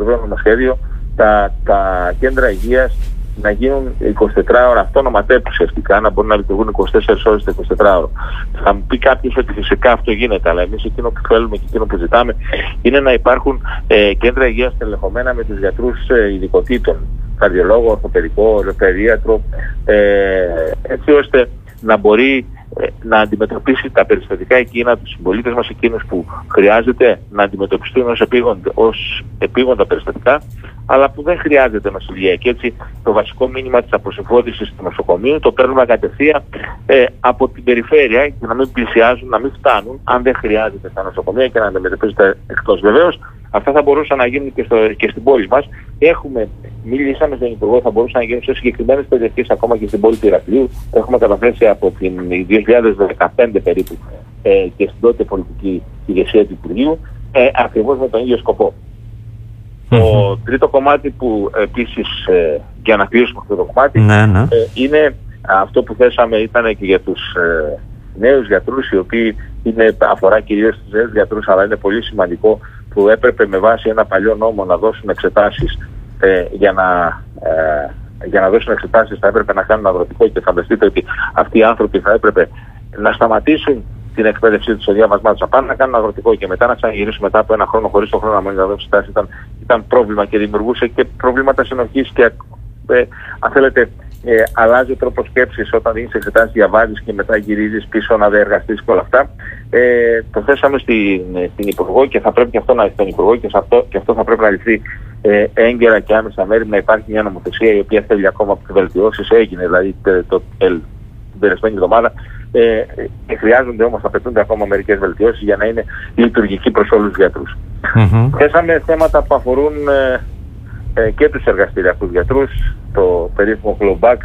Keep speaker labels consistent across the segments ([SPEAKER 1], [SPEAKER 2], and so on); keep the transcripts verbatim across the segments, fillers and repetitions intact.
[SPEAKER 1] το νομοσχέδιο τα, τα κέντρα υγείας να γίνουν εικοσιτετράωρα ώρα αυτόνομα τέπ ουσιαστικά, να μπορούν να λειτουργούν είκοσι τέσσερις ώρες το εικοσιτετράωρο. Θα μου πει κάποιος ότι φυσικά αυτό γίνεται, αλλά εμείς εκείνο που θέλουμε και εκείνο που ζητάμε είναι να υπάρχουν ε, κέντρα υγείας τελεχωμένα με τους γιατρούς ε, ειδικοτήτων, καρδιολόγο, ορθοπαιδικό, παιδίατρο, ε, έτσι ώστε να μπορεί ε, να αντιμετωπίσει τα περιστατικά εκείνα, τους συμπολίτες μας εκείνους που χρειάζεται να αντιμετωπιστούν ως επίγοντα, ως επίγοντα περιστατικά, αλλά που δεν χρειάζεται νοσηλεία. Και έτσι το βασικό μήνυμα της αποσυμφόρησης του νοσοκομείου το παίρνουμε κατευθείαν ε, από την περιφέρεια και να μην πλησιάζουν, να μην φτάνουν αν δεν χρειάζεται στα νοσοκομεία και να αντιμετωπίζεται εκτός. Βεβαίως, αυτά θα μπορούσαν να γίνουν και, στο, και στην πόλη μας. Έχουμε, μιλήσαμε στον Υπουργό, θα μπορούσαν να γίνουν σε συγκεκριμένες περιοχές, ακόμα και στην πόλη του Ηρακλείου. Έχουμε καταθέσει από την δύο χιλιάδες δεκαπέντε περίπου ε, και στην τότε πολιτική ηγεσία του Υπουργείου, ε, ακριβώς με τον ίδιο σκοπό. Mm-hmm. Το τρίτο κομμάτι που επίσης, ε, για να κλείσουμε αυτό το κομμάτι, ναι, ναι. Ε, είναι αυτό που θέσαμε, ήταν και για τους ε, νέους γιατρούς, οι οποίοι είναι, αφορά κυρίως τους νέους γιατρούς, αλλά είναι πολύ σημαντικό, που έπρεπε με βάση ένα παλιό νόμο να δώσουν εξετάσεις ε, για να... Ε, για να δώσουν εξετάσεις θα έπρεπε να κάνουν αγροτικό, και φανταστείτε ότι αυτοί οι άνθρωποι θα έπρεπε να σταματήσουν την εκπαίδευσή τους στο διάβασμά τους, να πάνε να κάνουν αγροτικό και μετά να ξαναγυρίσουν μετά από ένα χρόνο χωρίς το χρόνο να μην δώσουν εξετάσεις. Ήταν, ήταν πρόβλημα και δημιουργούσε και προβλήματα συνοχής και ε, αν θέλετε ε, αλλάζει ο τρόπος σκέψης όταν δίνεις εξετάσεις, διαβάζεις και μετά γυρίζεις πίσω να διεργαστείς και όλα αυτά. Ε, το θέσαμε στην, στην Υπουργό και θα πρέπει και αυτό να στον Υπουργό και, αυτό, και αυτό θα πρέπει να ληφθεί ε, έγκαιρα και άμεσα μέρη, να υπάρχει μια νομοθεσία η οποία θέλει ακόμα βελτιώσεις. Έγινε δηλαδή το, το, το, την περασμένη εβδομάδα. Ε, ε, χρειάζονται όμως, απαιτούνται ακόμα μερικές βελτιώσεις για να είναι λειτουργική προς όλους τους γιατρούς. Mm-hmm. Θέσαμε θέματα που αφορούν ε, ε, και τους εργαστηριακούς γιατρούς, το περίφημο clawback,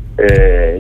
[SPEAKER 1] ε,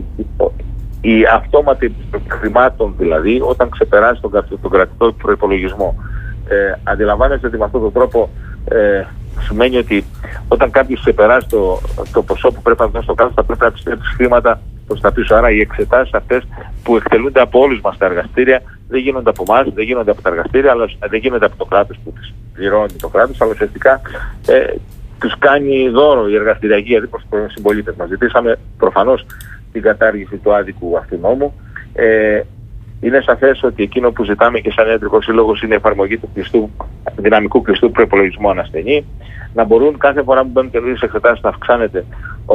[SPEAKER 1] η αυτόματη χρημάτων δηλαδή όταν ξεπεράσει τον, τον κρατικό προϋπολογισμό. Ε, αντιλαμβάνεστε ότι με αυτόν τον τρόπο ε, σημαίνει ότι όταν κάποιος ξεπεράσει το, το ποσό που πρέπει να δώσει στο κράτος, θα πρέπει να επιστρέψει χρήματα προς τα πίσω. Άρα οι εξετάσεις αυτές που εκτελούνται από όλους μας τα εργαστήρια δεν γίνονται από εμάς, δεν γίνονται από τα εργαστήρια, αλλά δεν γίνονται από το κράτος που τις πληρώνει το κράτος, αλλά ουσιαστικά ε, τους κάνει δώρο η εργαστηριακή, γιατί προς τους συμπολίτες μας. Ζητήσαμε προφανώς την κατάργηση του άδικου αυτού νόμου. Ε, είναι σαφές ότι εκείνο που ζητάμε και σαν Ιατρικός Σύλλογος είναι η εφαρμογή του κλειστού, δυναμικού κλειστού προϋπολογισμού ανασθενή, να μπορούν κάθε φορά που μπαίνουν καινούριες εξετάσεις να αυξάνεται ο,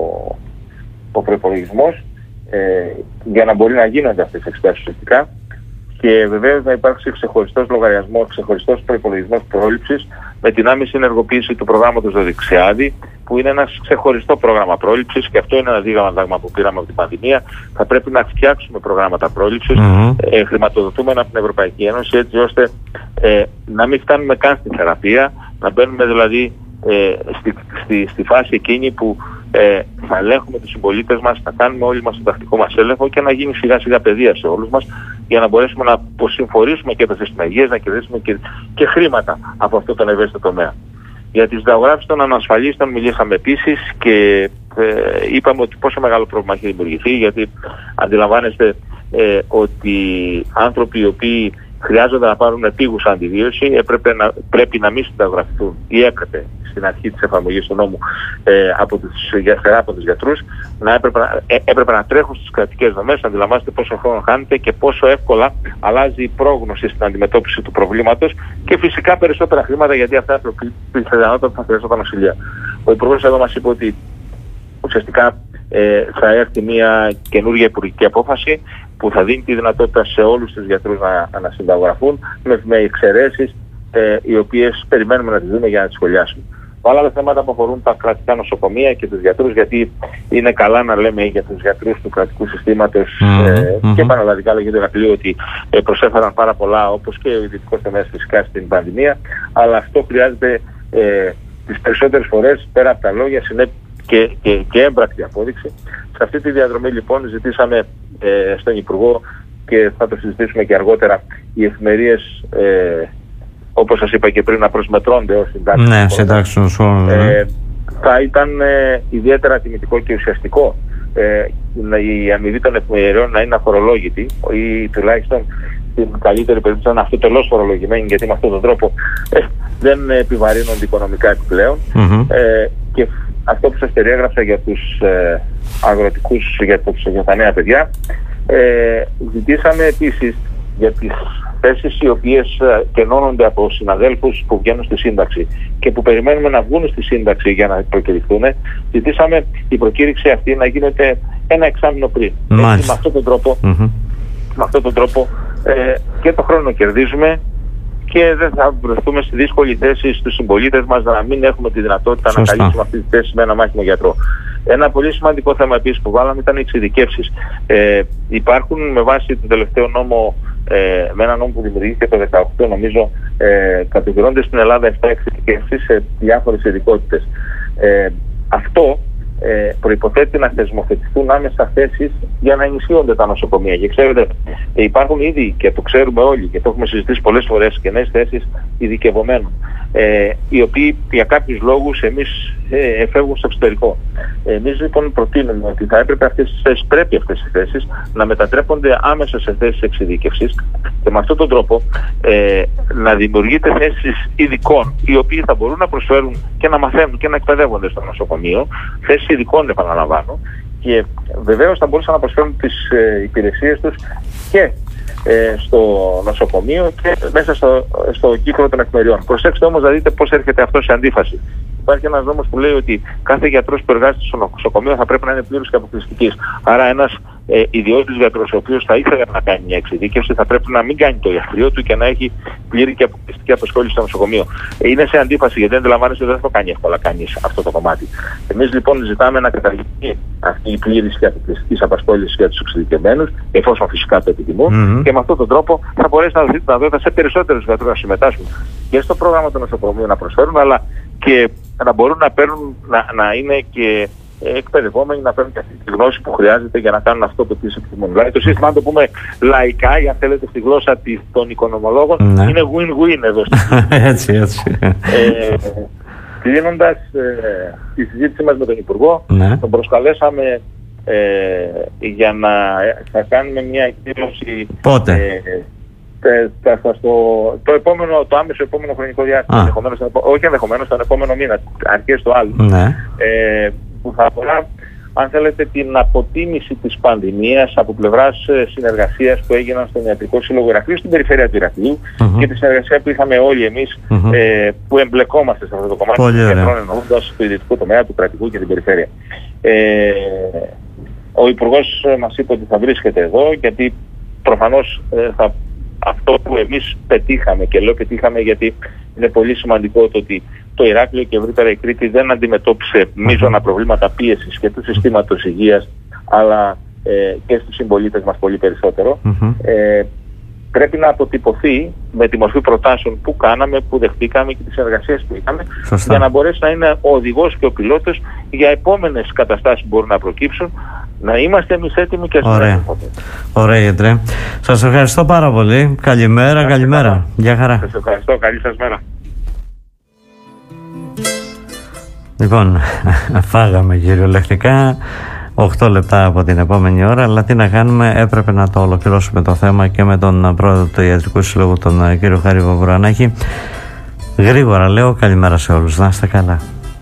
[SPEAKER 1] ο προϋπολογισμός ε, για να μπορεί να γίνονται αυτές τις εξετάσεις ουσιαστικά, και βεβαίως να υπάρξει ξεχωριστός λογαριασμός, ξεχωριστός προϋπολογισμός πρόληψης με την άμεση ενεργοποίηση του προγράμματος Δοδειξιάδη, που είναι ένα ξεχωριστό πρόγραμμα πρόληψης, και αυτό είναι ένα δίγαμμα δάγμα που πήραμε από την πανδημία. Θα πρέπει να φτιάξουμε προγράμματα πρόληψης, mm-hmm. ε, χρηματοδοτούμενα από την Ευρωπαϊκή Ένωση, έτσι ώστε ε, να μην φτάνουμε καν στη θεραπεία, να μπαίνουμε δηλαδή ε, στη, στη, στη φάση εκείνη που ε, θα ελέγχουμε τους συμπολίτες μας, θα κάνουμε όλοι μας τον τακτικό μας έλεγχο και να γίνει σιγά σιγά παιδεία σε όλους μας, για να μπορέσουμε να αποσυμφορήσουμε και το σύστημα υγείας, να κερδίσουμε και, και χρήματα από αυτό τον ευαίσθητο τομέα. Για τις συνταγογράφησεις των ανασφαλίστων μιλήσαμε επίσης και ε, είπαμε ότι πόσο μεγάλο πρόβλημα έχει δημιουργηθεί, γιατί αντιλαμβάνεστε ε, ότι άνθρωποι οι οποίοι χρειάζονται να πάρουν επίγουσα αντιβίωση έπρεπε να, πρέπει να μην συνταγογραφηθούν ή έπρεπε στην αρχή της εφαρμογής του νόμου ε, από τους θεράποντες γιατρούς να έπρεπε, ε, έπρεπε να τρέχουν στις κρατικές δομές. Αντιλαμβάνεστε πόσο χρόνο χάνεται και πόσο εύκολα αλλάζει η πρόγνωση στην αντιμετώπιση του προβλήματος, και φυσικά περισσότερα χρήματα, γιατί αυτά πιθανότατα θα χρειαζόταν νοσηλεία. Ο Υπουργός εδώ μας είπε ότι ουσιαστικά ε, θα έρθει μια καινούργια υπουργική απόφαση που θα δίνει τη δυνατότητα σε όλους τους γιατρούς να, να συνταγογραφούν με, με εξαιρέσεις ε, οι οποίες περιμένουμε να τις δούμε για να τις σχολιάσουμε. Άλλα θέματα που αφορούν τα κρατικά νοσοκομεία και τους γιατρούς, γιατί είναι καλά να λέμε για τους γιατρούς του κρατικού συστήματος mm-hmm. ε, και επαναλαμβανικά λέγεται Ηρακλείου ότι ε, προσέφεραν πάρα πολλά, όπως και ο ιδιωτικός τομέας φυσικά στην πανδημία, αλλά αυτό χρειάζεται ε, τις περισσότερες φορές πέρα από τα λόγια συνέ... και, και, και έμπρακτη απόδειξη. Σε αυτή τη διαδρομή λοιπόν ζητήσαμε ε, στον Υπουργό, και θα το συζητήσουμε και αργότερα, οι εφημερίες ε, όπως σας είπα και πριν να προσμετρώνται ως συντάξεις. Ναι, συντάξεις ε, θα ήταν ε, ιδιαίτερα τιμητικό και ουσιαστικό ε, η αμοιβή των εφημεριών να είναι αφορολόγητη, ή τουλάχιστον στην καλύτερη περίπτωση είναι αυτοτελώς φορολογημένοι, γιατί με αυτόν τον τρόπο ε, δεν επιβαρύνονται οικονομικά επιπλέον. Mm-hmm. Ε, και αυτό που σας περιέγραψα για τους ε, αγροτικούς, για, τους, για τα νέα παιδιά, ε, ζητήσαμε επίσης για τις θέσεις οι οποίες κενώνονται από συναδέλφους που βγαίνουν στη σύνταξη και που περιμένουμε να βγουν στη σύνταξη για να προκηρυχθούν, ζητήσαμε η προκήρυξη αυτή να γίνεται ένα εξάμηνο πριν. Έτσι, με αυτόν τον τρόπο, mm-hmm. με αυτόν τον τρόπο ε, και το χρόνο κερδίζουμε και δεν θα βρεθούμε στη δύσκολη θέση στους συμπολίτες μας να μην έχουμε τη δυνατότητα Σωστά. να καλύψουμε αυτή τη θέση με ένα μάχημο γιατρό. Ένα πολύ σημαντικό θέμα επίσης που βάλαμε ήταν οι εξειδικεύσεις. Ε, υπάρχουν με βάση τον τελευταίο νόμο, ε, με ένα νόμο που δημιουργήθηκε το δύο χιλιάδες δεκαοκτώ, νομίζω, ε, κατηγορώνται στην Ελλάδα επτά εξειδικεύσεις σε διάφορες ειδικότητες. Ε, αυτό ε, προϋποθέτει να θεσμοθετηθούν άμεσα θέσεις για να ενισχύονται τα νοσοκομεία. Και ξέρετε, ε, υπάρχουν ήδη, και το ξέρουμε όλοι και το έχουμε συζητήσει πολλές φορές, και νέες θέσεις ειδικευομένων, ε, οι οποίοι για κάποιους λόγους εμείς ε, εφεύγουν στο εξωτερικό. Εμείς λοιπόν προτείνουμε ότι θα έπρεπε αυτές τις θέσεις, πρέπει αυτές οι θέσεις να μετατρέπονται άμεσα σε θέσεις εξειδίκευσης και με αυτόν τον τρόπο ε, να δημιουργείται θέσεις ειδικών, οι οποίοι θα μπορούν να προσφέρουν και να μαθαίνουν και να εκπαιδεύονται στο νοσοκομείο, θέσεις ειδικών επαναλαμβάνω, και βεβαίως θα μπορούσαν να προσφέρουν τις ε, υπηρεσίες τους και ε, στο νοσοκομείο και μέσα στο, στο κύκλο των εκμεριών. Προσέξτε όμως να δείτε πώς έρχεται αυτό σε αντίφαση. Υπάρχει ένας νόμος που λέει ότι κάθε γιατρός που εργάζεται στο νοσοκομείο θα πρέπει να είναι πλήρους και αποκλειστικής. Άρα ένας ε, ιδιώτης γιατρός, ο οποίος θα ήθελε να κάνει μια εξειδίκευση, θα πρέπει να μην κάνει το ιατρείο του και να έχει πλήρη και αποκλειστική απασχόληση στο νοσοκομείο. Ε, είναι σε αντίφαση, γιατί δεν αντιλαμβάνεστε ότι δεν θα το κάνει εύκολα κανείς αυτό το κομμάτι. Εμείς λοιπόν ζητάμε να καταργηθεί αυτή η πλήρης και αποκλειστική απασχόληση για τους εξειδικευμένους, εφόσον φυσικά το επιθυμούν, mm-hmm. και με αυτόν τον τρόπο θα μπορέσει να δοθεί να σε περισσότερους γιατρούς να συμμετάσχουν και στο πρόγραμμα του νοσοκομείου να προσφέρουν, αλλά και να μπορούν να παίρνουν, να, να είναι και εκπαιδευόμενοι, να παίρνουν και αυτή τη γνώση που χρειάζεται για να κάνουν αυτό το οποίο επιθυμούν. Δηλαδή το σύστημα, αν το πούμε λαϊκά, ή αν θέλετε στη γλώσσα των οικονομολόγων, ναι. είναι win-win εδώ.
[SPEAKER 2] έτσι, έτσι. Ε,
[SPEAKER 1] κλείνοντας ε, τη συζήτηση μας με τον Υπουργό, ναι. τον προσκαλέσαμε ε, για να θα κάνουμε μια εκδήλωση.
[SPEAKER 2] Πότε?
[SPEAKER 1] Ε, Στο, το επόμενο, το άμεσο επόμενο χρονικό διάστημα, ενδεχομένως, όχι ενδεχομένως, τον επόμενο μήνα, αρχές του άλλου,
[SPEAKER 2] ναι.
[SPEAKER 1] ε, που θα αφορά, αν θέλετε, την αποτίμηση της πανδημίας από πλευράς συνεργασίας που έγιναν στον Ιατρικό Σύλλογο Ηρακλείου, στην περιφέρεια του Ηρακλείου, mm-hmm. και τη συνεργασία που είχαμε όλοι εμείς mm-hmm. ε, που εμπλεκόμαστε σε αυτό το κομμάτι των γιατρών, εννοώντας του ιδιωτικού τομέα, του κρατικού και την περιφέρεια. Ε, ο Υπουργός μας είπε ότι θα βρίσκεται εδώ, γιατί προφανώς ε, θα αυτό που εμείς πετύχαμε, και λέω πετύχαμε γιατί είναι πολύ σημαντικό το ότι το Ηράκλειο και ευρύτερα η Κρήτη δεν αντιμετώπισε μείζωνα προβλήματα πίεσης και του συστήματος υγείας, αλλά ε, και στους συμπολίτες μας πολύ περισσότερο. Mm-hmm. Ε, πρέπει να αποτυπωθεί με τη μορφή προτάσεων που κάναμε, που δεχτήκαμε και τις εργασίες που είχαμε, Σωστά. για να μπορέσει να είναι ο οδηγός και ο πιλότος για επόμενες καταστάσεις που μπορούν να προκύψουν, να είμαστε εμείς έτοιμοι και
[SPEAKER 2] Ωραία. Ωραία, γιατρέ. Σας ευχαριστώ πάρα πολύ. Καλημέρα, Σας καλημέρα. Πάρα. Γεια χαρά.
[SPEAKER 1] Σας ευχαριστώ. Καλή σας μέρα.
[SPEAKER 2] Λοιπόν, φάγαμε κυριολεκτικά οκτώ λεπτά από την επόμενη ώρα, αλλά τι να κάνουμε, έπρεπε να το ολοκληρώσουμε το θέμα και με τον πρόεδρο του Ιατρικού Συλλόγου, τον κύριο Χάρη Βαβουρανάκη. Γρήγορα λέω καλημέρα σε όλους. Να είστε καλά.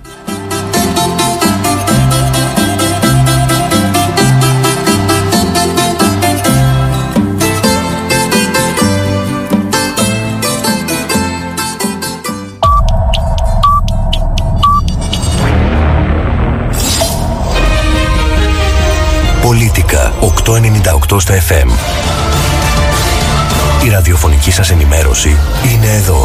[SPEAKER 3] Πολίτικα οκτακόσια ενενήντα οκτώ στα εφ εμ. Η ραδιοφωνική σας ενημέρωση είναι εδώ.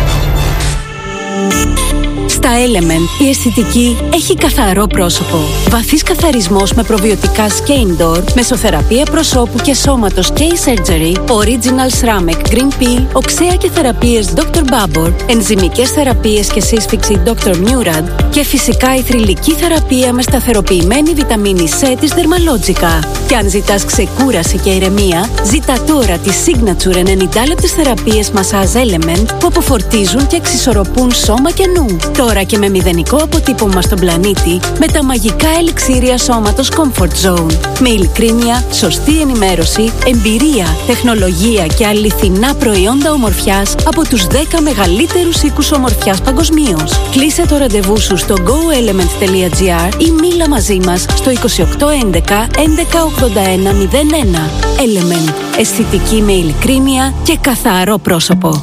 [SPEAKER 4] Στα Element η αισθητική έχει καθαρό πρόσωπο. Βαθύς καθαρισμός με προβιωτικά Skin Door, μεσοθεραπεία προσώπου και σώματος K-Surgery, Original Ceramic Green Peel, οξέα και θεραπείες ντόκτορ Babor, ενζυμικές θεραπείες και σύσφυξη ντόκτορ Murad και φυσικά η θρυλική θεραπεία με σταθεροποιημένη βιταμίνη C της Dermalogica. Και αν ζητάς ξεκούραση και ηρεμία, ζήτα τώρα τις Signature ενενήντα λεπτές θεραπείες Massage Element που αποφορτίζουν και εξισορροπούν σώμα και νου. Τώρα Τώρα και με μηδενικό αποτύπωμα στον πλανήτη με τα μαγικά ελιξήρια σώματος Comfort Zone. Με ειλικρίνεια, σωστή ενημέρωση, εμπειρία, τεχνολογία και αληθινά προϊόντα ομορφιάς από τους δέκα μεγαλύτερους οίκους ομορφιάς παγκοσμίως. Κλείσε το ραντεβού σου στο goelement τελεία gr ή μίλα μαζί μας στο είκοσι οκτώ έντεκα έντεκα ογδόντα ένα μηδέν ένα. Element. Αισθητική με ειλικρίνεια και καθαρό πρόσωπο.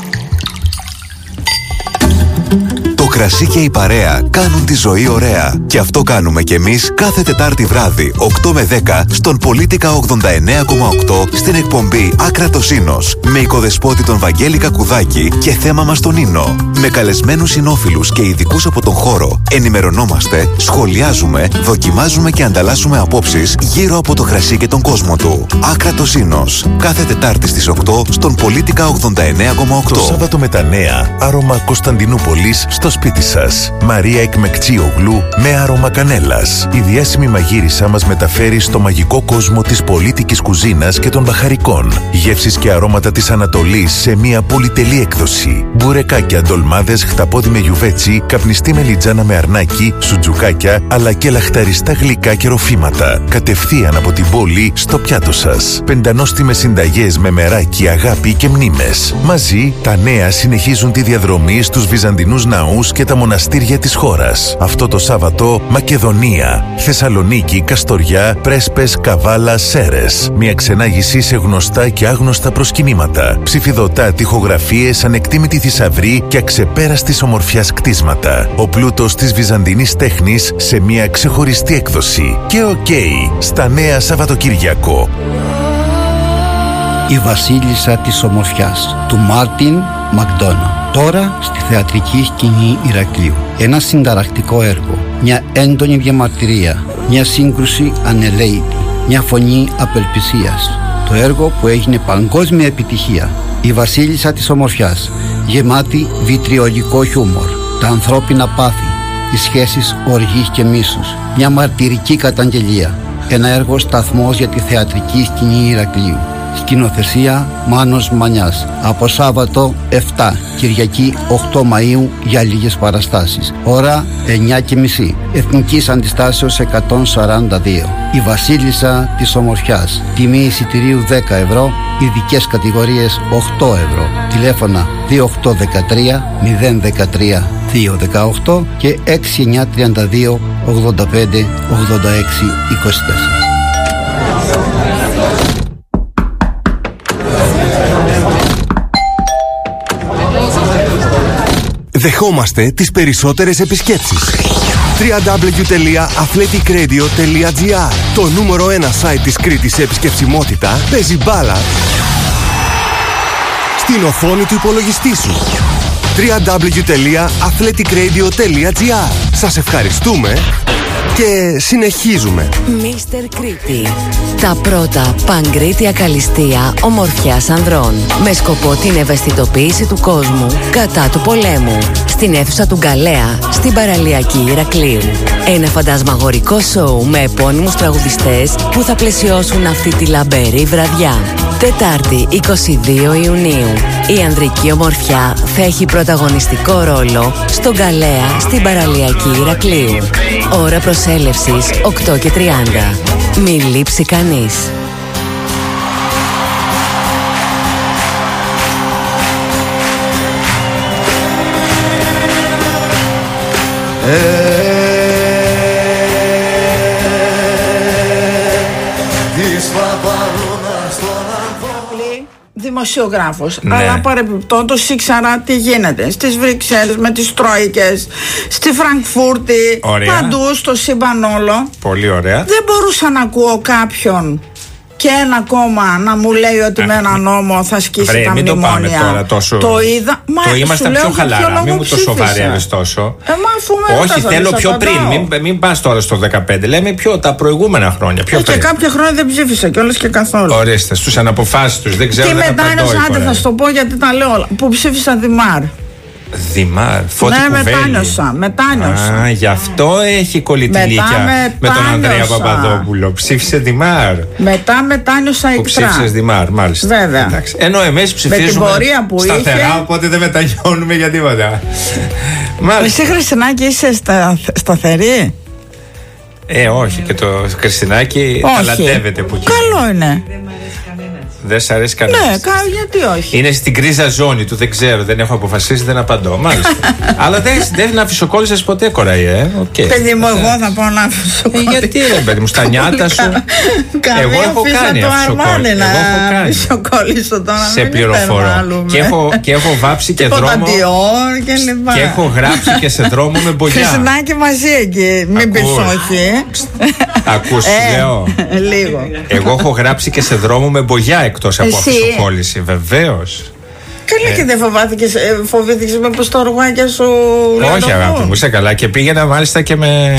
[SPEAKER 3] Το κρασί και η παρέα κάνουν τη ζωή ωραία. Και αυτό κάνουμε κι εμείς κάθε Τετάρτη βράδυ, οκτώ με δέκα, στον Πολίτικα ογδόντα εννέα κόμμα οκτώ, στην εκπομπή Άκρατος Ίνος, με οικοδεσπότη τον Βαγγέλη Κακουδάκη και θέμα μας τον Ίνο. Με καλεσμένους συνόφιλους και ειδικούς από τον χώρο, ενημερωνόμαστε, σχολιάζουμε, δοκιμάζουμε και ανταλλάσσουμε απόψεις γύρω από το κρασί και τον κόσμο του. Άκρατος Ίνος, κάθε Τετάρτη στις οκτώ, στον Πολίτικα ογδόντα εννέα κόμμα οκτώ.
[SPEAKER 5] Το Σάββατο με τα νέα, άρωμα Κωνσταντινούπολης στο σπίτι σας. Μαρία Εκμεκτσίογλου με άρωμα κανέλας. Η διάσημη μαγείρισά μας μεταφέρει στο μαγικό κόσμο της πολίτικης κουζίνας και των μπαχαρικών. Γεύσεις και αρώματα της Ανατολής σε μια πολυτελή έκδοση. Μπουρεκάκια, ντολμάδες, χταπόδι με γιουβέτσι, καπνιστή μελιτζάνα με αρνάκι, σουτζουκάκια, αλλά και λαχταριστά γλυκά και ροφήματα. Κατευθείαν από την πόλη στο πιάτο σας. Πεντανόστιμες συνταγές με μεράκι, αγάπη και μνήμες. Μαζί, τα νέα συνεχίζουν τη διαδρομή στους βυζαντινούς ναούς και τα μοναστήρια της χώρας. Αυτό το Σάββατο, Μακεδονία, Θεσσαλονίκη, Καστοριά, Πρέσπες, Καβάλα, Σέρες. Μια ξενάγηση σε γνωστά και άγνωστα προσκυνήματα. Ψηφιδωτά τοιχογραφίες, ανεκτήμητη θησαυρή και αξεπέραστης ομορφιάς κτίσματα. Ο πλούτος της βυζαντινής τέχνης σε μια ξεχωριστή έκδοση. Και οκ, okay, στα νέα Σαββατοκύριακο.
[SPEAKER 6] Η Βασίλισσα της Ομορφιάς του Μάρτιν Μακδόνα. Τώρα στη θεατρική σκηνή Ηρακλείου. Ένα συνταρακτικό έργο, μια έντονη διαμαρτυρία, μια σύγκρουση ανελαίητη, μια φωνή απελπισίας. Το έργο που έγινε παγκόσμια επιτυχία. Η Βασίλισσα της Ομορφιάς, γεμάτη βιτριολικό χιούμορ, τα ανθρώπινα πάθη, οι σχέσεις οργής και μίσους, μια μαρτυρική καταγγελία. Ένα έργο σταθμός για τη θεατρική σκηνή Ηρακλείου. Σκηνοθεσία Μάνος Μανιάς. Από Σάββατο επτά, Κυριακή οκτώ Μαΐου για λίγες παραστάσεις. Ώρα εννιά και μισή. Εθνικής Αντιστάσεως εκατόν σαράντα δύο. Η Βασίλισσα της Ομορφιάς. Τιμή εισιτηρίου δέκα ευρώ. Ειδικές κατηγορίες οκτώ ευρώ. Τηλέφωνα δύο οκτώ ένα τρία μηδέν ένα τρία δύο ένα οκτώ και έξι εννιά τρία δύο ογδόντα πέντε ογδόντα έξι είκοσι τέσσερα.
[SPEAKER 7] Δεχόμαστε τις περισσότερες επισκέψεις. double-u double-u double-u τελεία athletic radio τελεία gr. Το νούμερο ένα site της Κρήτης σε επισκεψιμότητα παίζει μπάλα στην οθόνη του υπολογιστή σου. double-u double-u double-u τελεία athletic radio τελεία gr. Σας ευχαριστούμε και συνεχίζουμε.
[SPEAKER 8] Μίστερ Κρήτη. Τα πρώτα παγκρίτια καλλιστεία ομορφιάς ανδρών. Με σκοπό την ευαισθητοποίηση του κόσμου κατά του πολέμου. Στην αίθουσα του Γκαλέα, στην παραλιακή Ηρακλείου. Ένα φαντασμαγορικό σοου με επώνυμους τραγουδιστές που θα πλαισιώσουν αυτή τη λαμπερή βραδιά. Τετάρτη εικοστή δεύτερη Ιουνίου. Η ανδρική ομορφιά θα έχει πρωταγωνιστικό ρόλο στον Γκαλέα, στην παραλιακή Ηρακλείου. Ώρα προσέλευσης οκτώ και τριάντα. Μη λείψει κανείς.
[SPEAKER 9] Δημοσιογράφος, ναι. Αλλά παρεμπιπτόντως ήξερα τι γίνεται στις Βρυξέλλες με τις Τρόικες, στη Φραγκφούρτη, ωραία. Παντού στο σύμπαν όλο.
[SPEAKER 10] Πολύ ωραία.
[SPEAKER 9] Δεν μπορούσα να ακούω κάποιον και ένα κόμμα να μου λέει ότι Α, με ένα νόμο θα σκίσει βρε, τα
[SPEAKER 10] μην
[SPEAKER 9] μνημόνια.
[SPEAKER 10] Το πάμε τώρα τόσο.
[SPEAKER 9] Το είδα. Μα
[SPEAKER 10] το ήμασταν πιο χαλαρά. Μην μου το σοβαρεύεις τόσο.
[SPEAKER 9] Ε, μα
[SPEAKER 10] όχι, θέλω πιο πριν. Μην, μην πας τώρα στο δεκαπέντε. Λέμε πιο τα προηγούμενα χρόνια. Πιο
[SPEAKER 9] ε, και κάποια χρόνια δεν ψήφισα κιόλας και καθόλου.
[SPEAKER 10] Ορίστε, στους αναποφάσεις τους. Δεν ξέρω.
[SPEAKER 9] Και μετάνιος, άντε θα σου το πω γιατί τα λέω όλα. Που ψήφισα Δημάρ.
[SPEAKER 10] Δημάρ, Φώτη
[SPEAKER 9] ναι,
[SPEAKER 10] Κουβέλη.
[SPEAKER 9] μετάνιωσα, μετάνιωσα.
[SPEAKER 10] Α, γι' αυτό έχει κολλητηλίκια με τον Ανδρέα Παπαδόπουλο. Ψήφισε Δημάρ.
[SPEAKER 9] Μετά μετάνιωσα εκτρά.
[SPEAKER 10] Που ψήφισες Δημάρ, μάλιστα.
[SPEAKER 9] Βέβαια.
[SPEAKER 10] Εντάξει. Ενώ εμείς ψηφίζουμε
[SPEAKER 9] με την πορεία που
[SPEAKER 10] σταθερά,
[SPEAKER 9] είχε...
[SPEAKER 10] οπότε δεν μετανιώνουμε για τίποτα.
[SPEAKER 9] Εσύ, Χριστινάκη, είσαι στα, σταθερή?
[SPEAKER 10] Ε, όχι. Και το Χριστινάκη ταλαντεύεται που
[SPEAKER 9] καλό είναι.
[SPEAKER 10] Δεν σ' αρέσει κανένα.
[SPEAKER 9] Ναι, γιατί όχι.
[SPEAKER 10] Είναι στην κρίζα ζώνη του, δεν ξέρω, δεν έχω αποφασίσει, δεν απαντώ. Μάλιστα. Αλλά δεν, δεν αφισοκόλλησες ποτέ, κοραή, ε. Okay.
[SPEAKER 9] Παιδί μου, εγώ θα πω να αφισοκόλλησες.
[SPEAKER 10] Ε, γιατί, ρε παιδί μου, στα νιάτα σου. Εγώ έχω κάνει
[SPEAKER 9] αφισοκόλλησο τώρα.
[SPEAKER 10] Σε πληροφορώ. Και έχω, και έχω βάψει και δρόμο.
[SPEAKER 9] Και,
[SPEAKER 10] και έχω γράψει και σε δρόμο με μπογιά.
[SPEAKER 9] Χριστινάκη μαζί εκεί. Μην πεις όχι.
[SPEAKER 10] Ακούς, λέω.
[SPEAKER 9] Λίγο.
[SPEAKER 10] Εγώ έχω γράψει και σε δρόμο με μπογιά εκτός από αφισοκόλληση. Βεβαίως.
[SPEAKER 9] Καλά, και δεν φοβάθηκες, φοβήθηκες με πως το οργάκια σου.
[SPEAKER 10] Όχι, αγάπη μου, είσαι καλά. Και πήγαινα μάλιστα και με.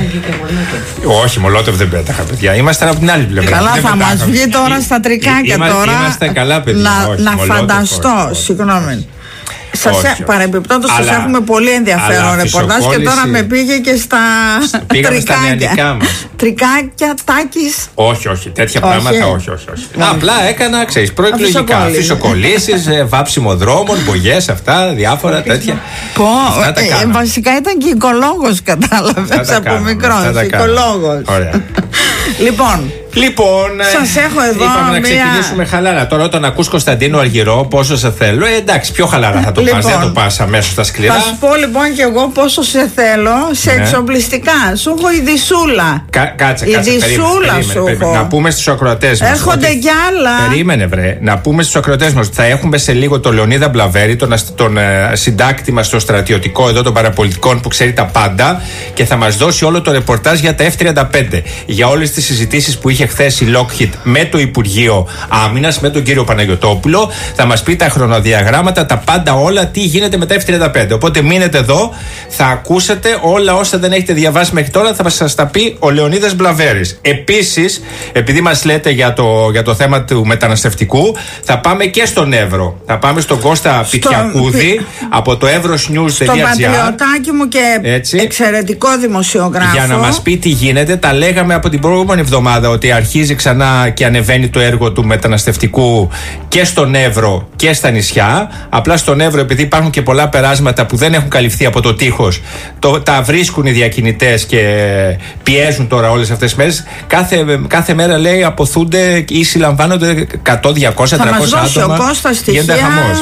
[SPEAKER 10] Όχι, μολότοβ δεν πέταχα, παιδιά. Ήμασταν από την άλλη πλευρά.
[SPEAKER 9] Καλά, θα μας βγει τώρα στα τρικάκια τώρα.
[SPEAKER 10] Είμαστε καλά, παιδιά.
[SPEAKER 9] Να φανταστώ, συγγνώμη. Παρεμπιπτόντως σας έχουμε πολύ ενδιαφέρον ρεπορτάζ και τώρα με πήγε και στα
[SPEAKER 10] πήγαμε στα νεανικά μας.
[SPEAKER 9] Τρικάκια, τάκης.
[SPEAKER 10] Όχι, όχι, τέτοια όχι. πράγματα όχι, όχι, όχι. Να, απλά έκανα, ξέρεις, προεκλογικά φυσοκολλήσεις, βάψιμο δρόμων, μπογιές, αυτά, διάφορα τέτοια.
[SPEAKER 9] Πω, ε, βασικά ήταν και οικολόγος, κατάλαβες, από μικρός, οικολόγος.
[SPEAKER 10] Ωραία.
[SPEAKER 9] Λοιπόν,
[SPEAKER 10] Λοιπόν,
[SPEAKER 9] σας έχω εδώ
[SPEAKER 10] είπαμε
[SPEAKER 9] μια...
[SPEAKER 10] να ξεκινήσουμε χαλάρα. Τώρα όταν ακούς Κωνσταντίνο Αργυρό, πόσο σε θέλω, ε, εντάξει, πιο χαλάρα θα το λοιπόν, πας, δεν το πας αμέσως στα σκληρά.
[SPEAKER 9] Θα σου πω λοιπόν και εγώ πόσο σε θέλω σε ναι. εξοπλιστικά. Σου έχω η δισούλα.
[SPEAKER 10] Κα, κάτσε,
[SPEAKER 9] η
[SPEAKER 10] κάτσε,
[SPEAKER 9] δισούλα
[SPEAKER 10] περίμενε,
[SPEAKER 9] σου
[SPEAKER 10] περίμενε, περίμενε. Να πούμε στους ακροατές μας.
[SPEAKER 9] Έρχονται
[SPEAKER 10] ότι...
[SPEAKER 9] κι άλλα.
[SPEAKER 10] Περίμενε, βρε. Να πούμε στους ακροατές μας ότι θα έχουμε σε λίγο τον Λεωνίδα Μπλαβέρη, τον, τον ε, συντάκτη μας στο στρατιωτικό εδώ των παραπολιτικών που ξέρει τα πάντα και θα μας δώσει όλο το ρεπορτάζ για τα εφ τριάντα πέντε. Για όλες τις συζητήσεις που είχε χθες η Lockheed με το Υπουργείο Άμυνας, με τον κύριο Παναγιωτόπουλο. Θα μας πει τα χρονοδιαγράμματα, τα πάντα όλα, τι γίνεται με τα εφ τριάντα πέντε. Οπότε μείνετε εδώ, θα ακούσετε όλα όσα δεν έχετε διαβάσει μέχρι τώρα, θα σας τα πει ο Λεωνίδας Μπλαβέρης. Επίσης, επειδή μας λέτε για το, για το θέμα του μεταναστευτικού, θα πάμε και στον Εύρο. Θα πάμε στον Κώστα στο... Πιτιακούδη από το evrosnews.gr.
[SPEAKER 9] Στον πατριωτάκι μου και έτσι, εξαιρετικό δημοσιογράφο.
[SPEAKER 10] Για να μας πει τι γίνεται. Τα λέγαμε από την προηγούμενη εβδομάδα ότι αρχίζει ξανά και ανεβαίνει το έργο του μεταναστευτικού και στον Εύρο και στα νησιά. Απλά στον Εύρο, επειδή υπάρχουν και πολλά περάσματα που δεν έχουν καλυφθεί από το τείχος, το, τα βρίσκουν οι διακινητές και πιέζουν τώρα όλες αυτές τις μέρες. Κάθε, κάθε μέρα, λέει, αποθούνται ή συλλαμβάνονται εκατό, διακόσια, τριακόσια άτομα.
[SPEAKER 9] Θα μας δώσει ο Κώστας στοιχεία.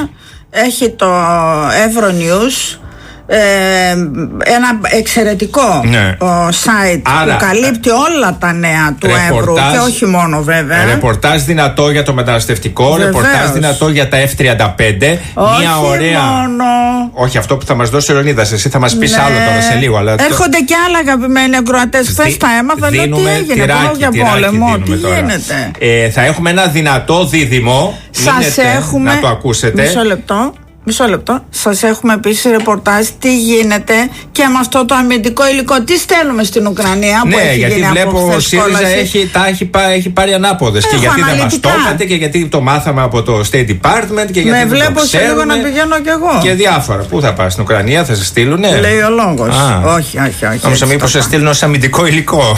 [SPEAKER 9] Έχει το Euronews. Ε, ένα εξαιρετικό
[SPEAKER 10] ναι.
[SPEAKER 9] site. Άρα, που καλύπτει όλα τα νέα του Εύρου και όχι μόνο βέβαια.
[SPEAKER 10] Ρεπορτάζ δυνατό για το μεταναστευτικό, βεβαίως. Ρεπορτάζ δυνατό για τα εφ τριάντα πέντε.
[SPEAKER 9] Όχι
[SPEAKER 10] μια ωραία...
[SPEAKER 9] μόνο.
[SPEAKER 10] Όχι, αυτό που θα μας δώσει ο Λεωνίδας, εσύ θα μας πεις ναι. άλλο τώρα σε λίγο. Αλλά
[SPEAKER 9] έρχονται το... και άλλα αγαπημένοι ακροατές. Χθες τα έμαθαν ότι έγινε τυράκι, για πόλεμο. Τι γίνεται.
[SPEAKER 10] Ε, θα έχουμε ένα δυνατό δίδυμο.
[SPEAKER 9] Σας έχουμε.
[SPEAKER 10] Να το ακούσετε.
[SPEAKER 9] Μισό λεπτό. Μισό λεπτό. Σας έχουμε επίσης ρεπορτάζ τι γίνεται και με αυτό το αμυντικό υλικό. Τι στέλνουμε στην Ουκρανία,
[SPEAKER 10] ναι,
[SPEAKER 9] που έχει
[SPEAKER 10] γιατί
[SPEAKER 9] γίνει
[SPEAKER 10] βλέπω ο ΣΥΡΙΖΑ έχει, τα έχει, έχει πάρει ανάποδες. Και γιατί δεν μας το είπατε και γιατί το μάθαμε από το State Department και γιατί
[SPEAKER 9] με βλέπω σε λίγο να πηγαίνω κι εγώ.
[SPEAKER 10] Και διάφορα. Πού θα πας, στην Ουκρανία, θα σε στείλουνε.
[SPEAKER 9] Λέει ο λόγος. Όχι, όχι, όχι.
[SPEAKER 10] Νόμιζα μήπως σε στείλουν ως αμυντικό υλικό.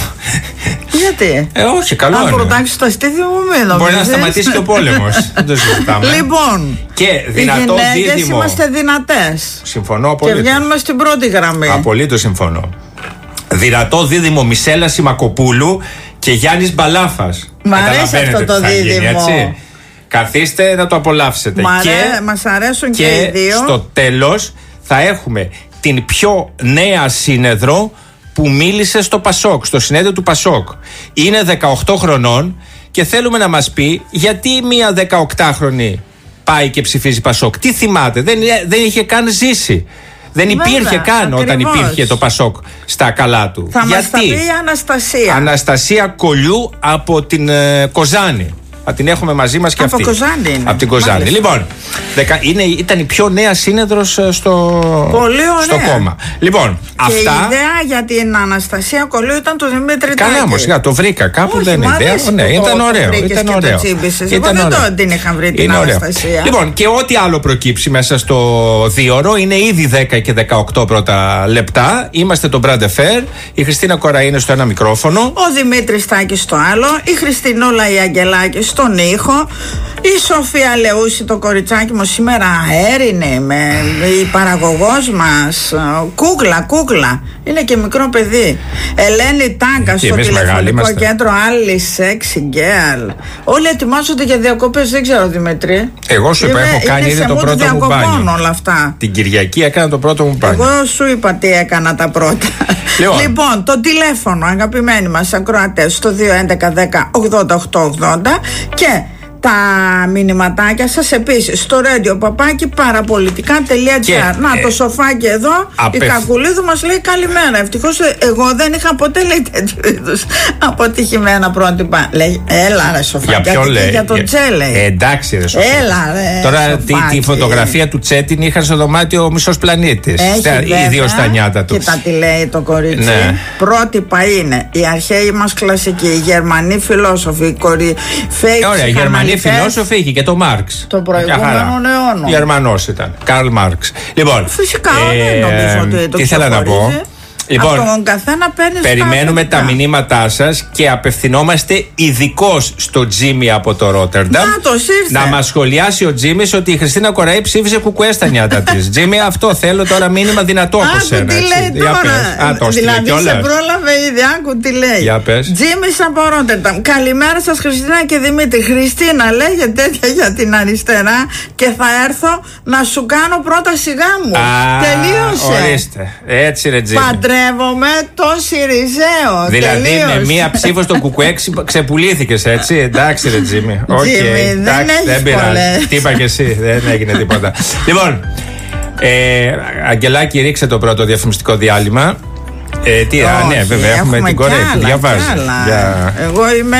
[SPEAKER 9] Γιατί?
[SPEAKER 10] Ε, όχι, καλό.
[SPEAKER 9] Αν προτάξει τα στήθια μου, μην
[SPEAKER 10] μπορεί να σταματήσει και ο πόλεμος. Δεν το συζητάμε.
[SPEAKER 9] Λοιπόν,
[SPEAKER 10] και δυνατό δίδυμο.
[SPEAKER 9] Είμαστε δυνατές.
[SPEAKER 10] Συμφωνώ απολύτως.
[SPEAKER 9] Και βγαίνουμε στην πρώτη γραμμή.
[SPEAKER 10] Απολύτως συμφωνώ. Δυνατό δίδυμο Μισέλα Σιμακοπούλου και Γιάννης Μπαλάφας.
[SPEAKER 9] Μ' αρέσει αυτό το δίδυμο.
[SPEAKER 10] Έτσι. Καθίστε να το απολαύσετε.
[SPEAKER 9] Μ' αρέ... και μας αρέσουν και, και οι δύο.
[SPEAKER 10] Στο τέλος θα έχουμε την πιο νέα σύνεδρο που μίλησε στο Πασόκ, στο συνέδριο του Πασόκ. Είναι δεκαοκτώ χρονών και θέλουμε να μας πει γιατί μία δεκαοκτάχρονη πάει και ψηφίζει Πασόκ. Τι θυμάται, δεν, δεν είχε καν ζήσει. Δεν υπήρχε βέβαια, καν ακριβώς. Όταν υπήρχε το Πασόκ στα καλά του.
[SPEAKER 9] Θα γιατί? Μας τα πει η Αναστασία.
[SPEAKER 10] Αναστασία Κολιού από την ε, Κοζάνη. Θα την έχουμε μαζί μας και
[SPEAKER 9] από
[SPEAKER 10] αυτή.
[SPEAKER 9] Κοζάνη είναι.
[SPEAKER 10] Από την Κοζάνη. Μάλιστα. Λοιπόν, δεκα, είναι, ήταν η πιο νέα σύνεδρος στο, στο κόμμα. Λοιπόν,
[SPEAKER 9] και
[SPEAKER 10] αυτά.
[SPEAKER 9] Η ιδέα για την Αναστασία Κολλίου ήταν το Δημήτρη Τάκη.
[SPEAKER 10] Καλά όμως, το βρήκα κάπου. Όχι, δεν είναι ιδέα. Ναι, ήταν ωραίο. Ήταν ωραίο.
[SPEAKER 9] Εγώ δεν το την είχα βρει την Αναστασία.
[SPEAKER 10] Λοιπόν, και ό,τι άλλο προκύψει μέσα στο δίωρο, είναι ήδη δέκα και δεκαοκτώ πρώτα λεπτά. Είμαστε το Brand Fair. Η Χριστίνα Κοραή είναι στο ένα μικρόφωνο.
[SPEAKER 9] Ο Δημήτρης Τάκης στο άλλο. Η Χριστινούλα η Αγγελάκη στον ήχο. Η Σοφία Λεούση, το κοριτσάκι μου, σήμερα αέρινε με η παραγωγός μας. Κούκλα, κούκλα. Είναι και μικρό παιδί. Ελένη Τάγκα στο τηλεφωνικό κέντρο, άλλη sexy girl. Όλοι ετοιμάζονται για διακοπές, δεν ξέρω Δημήτρη.
[SPEAKER 10] Εγώ σου είπα, είναι, έχω κάνει ήδη το πρώτο μου μπάνιο.
[SPEAKER 9] Όλα αυτά.
[SPEAKER 10] Την Κυριακή έκανα το πρώτο μου μπάνιο.
[SPEAKER 9] Εγώ σου είπα τι έκανα τα πρώτα. Λοιπόν, λοιπόν το τηλέφωνο, αγαπημένοι μας ακροατές, στο δύο έντεκα δέκα ογδόντα οκτώ ογδόντα και τα μηνυματάκια σας επίσης στο radio παπάκι παραπολιτικά.gr. Να το σοφάκι εδώ, απεφ... η Κακουλίδου μας λέει καλημέρα. Ευτυχώς εγώ δεν είχα ποτέ, λέει, τέτοιου είδους αποτυχημένα πρότυπα. Λέει έλα ρε σοφάκι.
[SPEAKER 10] Για ποιο λέει?
[SPEAKER 9] Για τον Τσε λέει.
[SPEAKER 10] Ε, εντάξει ρε σοφάκι.
[SPEAKER 9] Έλα ρε
[SPEAKER 10] Τώρα τη, τη φωτογραφία του Τσε την είχαν στο δωμάτιο ο μισός πλανήτης. Ιδίως στα νιάτα του.
[SPEAKER 9] Κοίτα τι λέει το κορίτσι.
[SPEAKER 10] Ναι.
[SPEAKER 9] Πρότυπα είναι οι αρχαίοι μας κλασικοί, οι Γερμανοί φιλόσοφοι, οι κορυφαίοι.
[SPEAKER 10] Ωραία, οι Γερμανοί φιλόσοφοι είχε και το Μάρξ.
[SPEAKER 9] Το προηγούμενο αιώνα.
[SPEAKER 10] Γερμανός ήταν. Καρλ Μάρξ. Λοιπόν.
[SPEAKER 9] Φυσικά ε, δεν νομίζω ότι το
[SPEAKER 10] τι θέλω να πω. Λοιπόν,
[SPEAKER 9] από τον καθένα παίρνεις
[SPEAKER 10] περιμένουμε τα μηνύματά σας και απευθυνόμαστε ειδικώς στο Τζίμι από το Ρότερνταμ.
[SPEAKER 9] Να,
[SPEAKER 10] να μας σχολιάσει ο Τζίμις ότι η Χριστίνα Κοραή ψήφισε κουκουέ στα νιάτα της. Τζίμι, αυτό θέλω τώρα, μήνυμα δυνατό από σένα.
[SPEAKER 9] Τι λέει τώρα.
[SPEAKER 10] Α, το
[SPEAKER 9] δηλαδή σε πρόλαβε ήδη, άκου τι λέει.
[SPEAKER 10] Για πες.
[SPEAKER 9] Τζίμις από Ρότερνταμ. Καλημέρα σας Χριστίνα και Δημήτρη. Χριστίνα λέγε τέτοια για την αριστερά και θα έρθω να σου κάνω πρόταση γάμου. Τελείωσε.
[SPEAKER 10] Ορίστε. Έτσι ρε Τζίμι.
[SPEAKER 9] Παντρεύομαι το Σιριζέο.
[SPEAKER 10] Δηλαδή
[SPEAKER 9] τελείως.
[SPEAKER 10] Με μία ψήφο στο κουκουέ ξεπουλήθηκες έτσι. Εντάξει ρε Τζίμι.
[SPEAKER 9] Okay, δεν,
[SPEAKER 10] δεν πειράζει. Τι είπα και εσύ. Δεν έγινε τίποτα. Λοιπόν, ε, Αγγελάκη, ρίξε το πρώτο διαφημιστικό διάλειμμα. Ε, τι, α, ναι, βέβαια, έχουμε, έχουμε την Κοραή. Διαβάζει. Για...
[SPEAKER 9] Εγώ είμαι.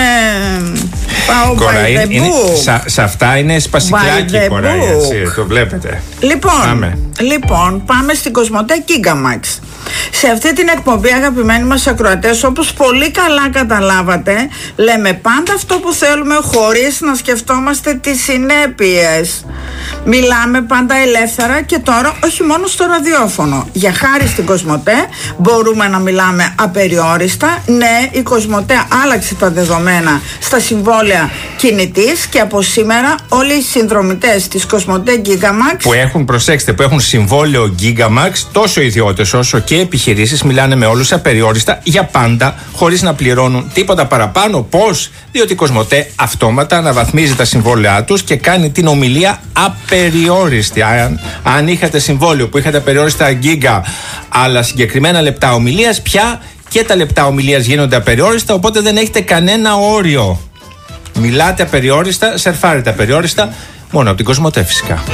[SPEAKER 9] Πάω
[SPEAKER 10] Κοραή, είναι, σε, σε αυτά είναι σπασικλάκι η Κοραή, έτσι, το βλέπετε.
[SPEAKER 9] Λοιπόν, πάμε. λοιπόν, πάμε στην Κοσμοτέ Gigamax. Σε αυτή την εκπομπή, αγαπημένοι μας ακροατές, όπως πολύ καλά καταλάβατε, λέμε πάντα αυτό που θέλουμε χωρίς να σκεφτόμαστε τις συνέπειες. Μιλάμε πάντα ελεύθερα και τώρα όχι μόνο στο ραδιόφωνο. Για χάρη στην Κοσμοτέ μπορούμε να μιλάμε απεριόριστα. Ναι, η Κοσμοτέ άλλαξε τα δεδομένα στα συμβόλαια κινητής και από σήμερα όλοι οι συνδρομητές της Κοσμοτέ Gigamax
[SPEAKER 10] που έχουν, προσέξτε, που έχουν συμβόλαιο Gigamax, τόσο ιδιώτες όσο και επιχειρήσεις, μιλάνε με όλους απεριόριστα για πάντα, χωρίς να πληρώνουν τίποτα παραπάνω. Πώς? Διότι η Κοσμοτέ αυτόματα αναβαθμίζει τα συμβόλαιά τους και κάνει την ομιλία απεριόριστη. Αν, αν είχατε συμβόλαιο που είχατε απεριόριστα γίγα, αλλά συγκεκριμένα λεπτά ομιλίας, πια και τα λεπτά ομιλίας γίνονται απεριόριστα, οπότε δεν έχετε κανένα όριο. Μιλάτε απεριόριστα, σερφάρετε απεριόριστα, μόνο από την Κοσμοτέ φυσικά.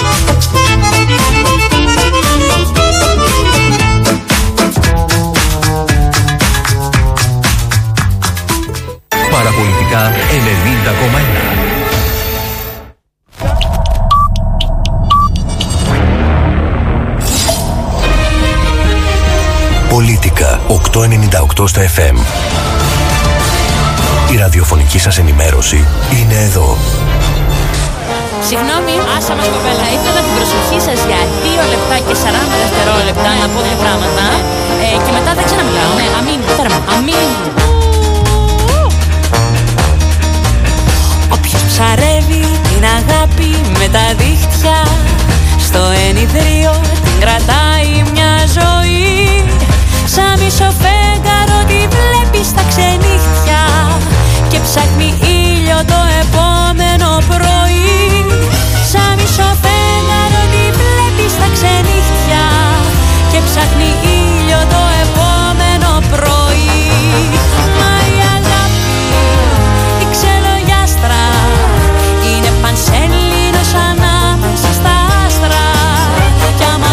[SPEAKER 3] Παραπολιτικά ενενήντα κόμμα ένα. Πολίτικα οκτακόσια ενενήντα οκτώ στα εφ εμ. Η ραδιοφωνική σας ενημέρωση είναι εδώ.
[SPEAKER 11] Συγγνώμη, άσα μας κοπέλα, ήθελα την προσοχή σας για δύο λεπτά και σαράντα δευτερόλεπτα να πω δύο πράγματα ε, και μετά δεν ξαναμιλάω. Ναι, αμήν, τέρμα, αμήν. Όποιος ψαρεύει την αγάπη με τα δίχτυα, στο ενιδρίο την κρατάει μια ζωή. Σαν μισό φέγγαρο τη βλέπει στα ξενύχτια και ψάχνει ήλιο το επόμενο πρωί. Σαν μισό φέγγαρο τη βλέπει στα ξενύχτια και ψάχνει ήλιο το επόμενο πρωί. Μα η αγάπη, η ξελογιάστρα, είναι πανσέλινος ανάμεσα στα άστρα. Κι άμα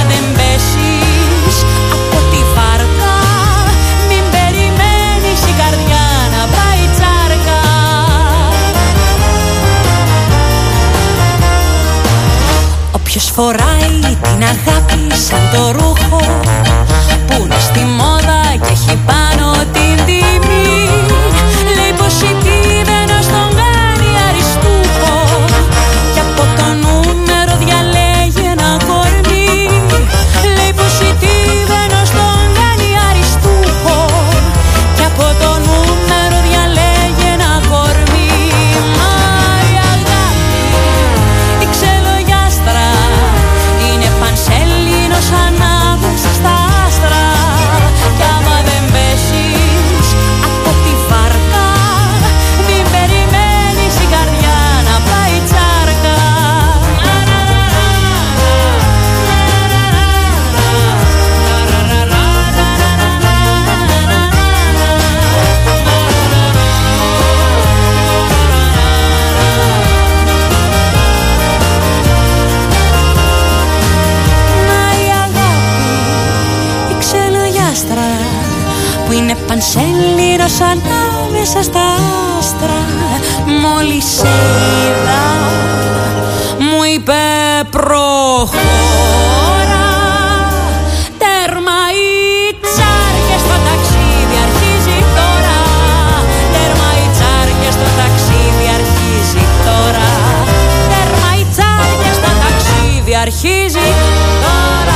[SPEAKER 12] που είναι πανσέλινος ανάμεσα στα άστρα. Μόλις σε είδα μου είπε προχώρα. Τέρμα οι τσάρκες, το ταξίδι αρχίζει τώρα. Τέρμα οι τσάρκες, το ταξίδι αρχίζει τώρα. Τέρμα οι τσάρκες, το ταξίδι αρχίζει τώρα.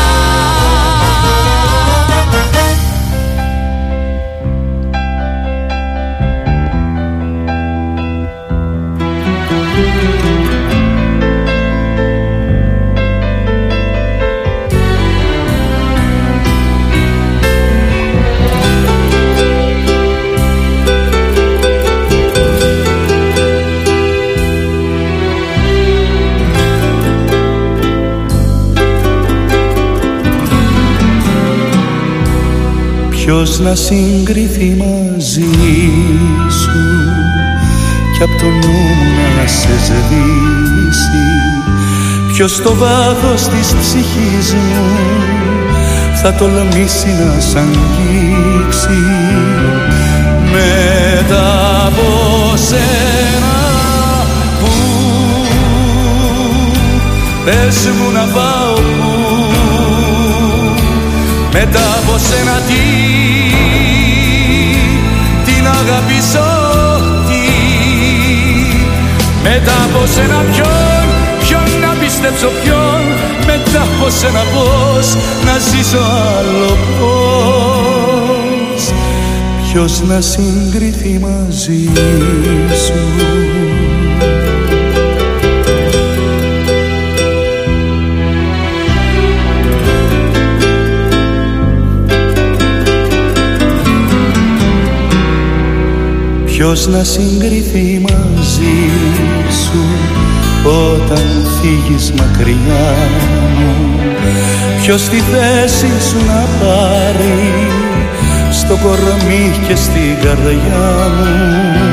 [SPEAKER 13] Ποιος να συγκριθεί μαζί σου κι απ' το νου μου να σε σβήσει. Ποιος στο βάθος της ψυχής μου θα τολμήσει να σ' αγγίξει. Μετά από σένα που πες μου να πάω που, μετά από σένα τι, την αγαπήσω τι, μετά από σένα ποιον, ποιον να πιστέψω ποιον, μετά από σένα πώς να ζήσω άλλο πώς. Ποιος να συγκριθεί μαζί σου. Ποιος να συγκριθεί μαζί σου όταν φύγεις μακριά μου. Ποιος τη θέση σου να πάρει στο κορμί και στην καρδιά μου.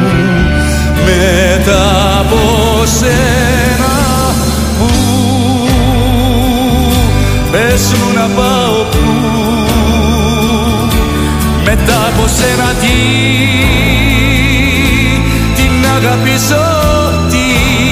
[SPEAKER 13] Μετά από σένα που πες μου να πάω που, μετά από σένα τι, αγαπήσω τι,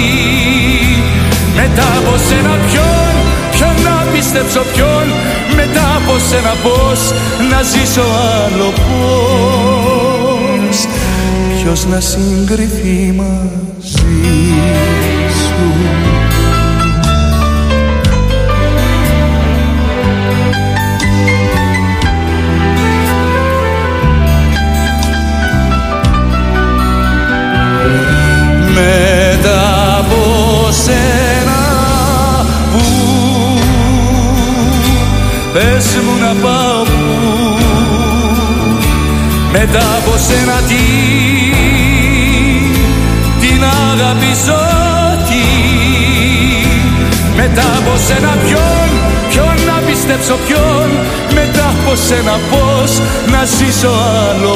[SPEAKER 13] μετά από σένα ποιον, ποιον να πιστέψω ποιον, μετά από σένα πώς να ζήσω άλλο πώς. Ποιος να συγκριθεί μαζί σου. Μετά από σένα που πες μου να πάω που, μετά από σένα τι, την αγαπήσω τι, μετά από σένα ποιον, ποιον να πιστέψω ποιον, μετά από σένα πώς να ζήσω άλλο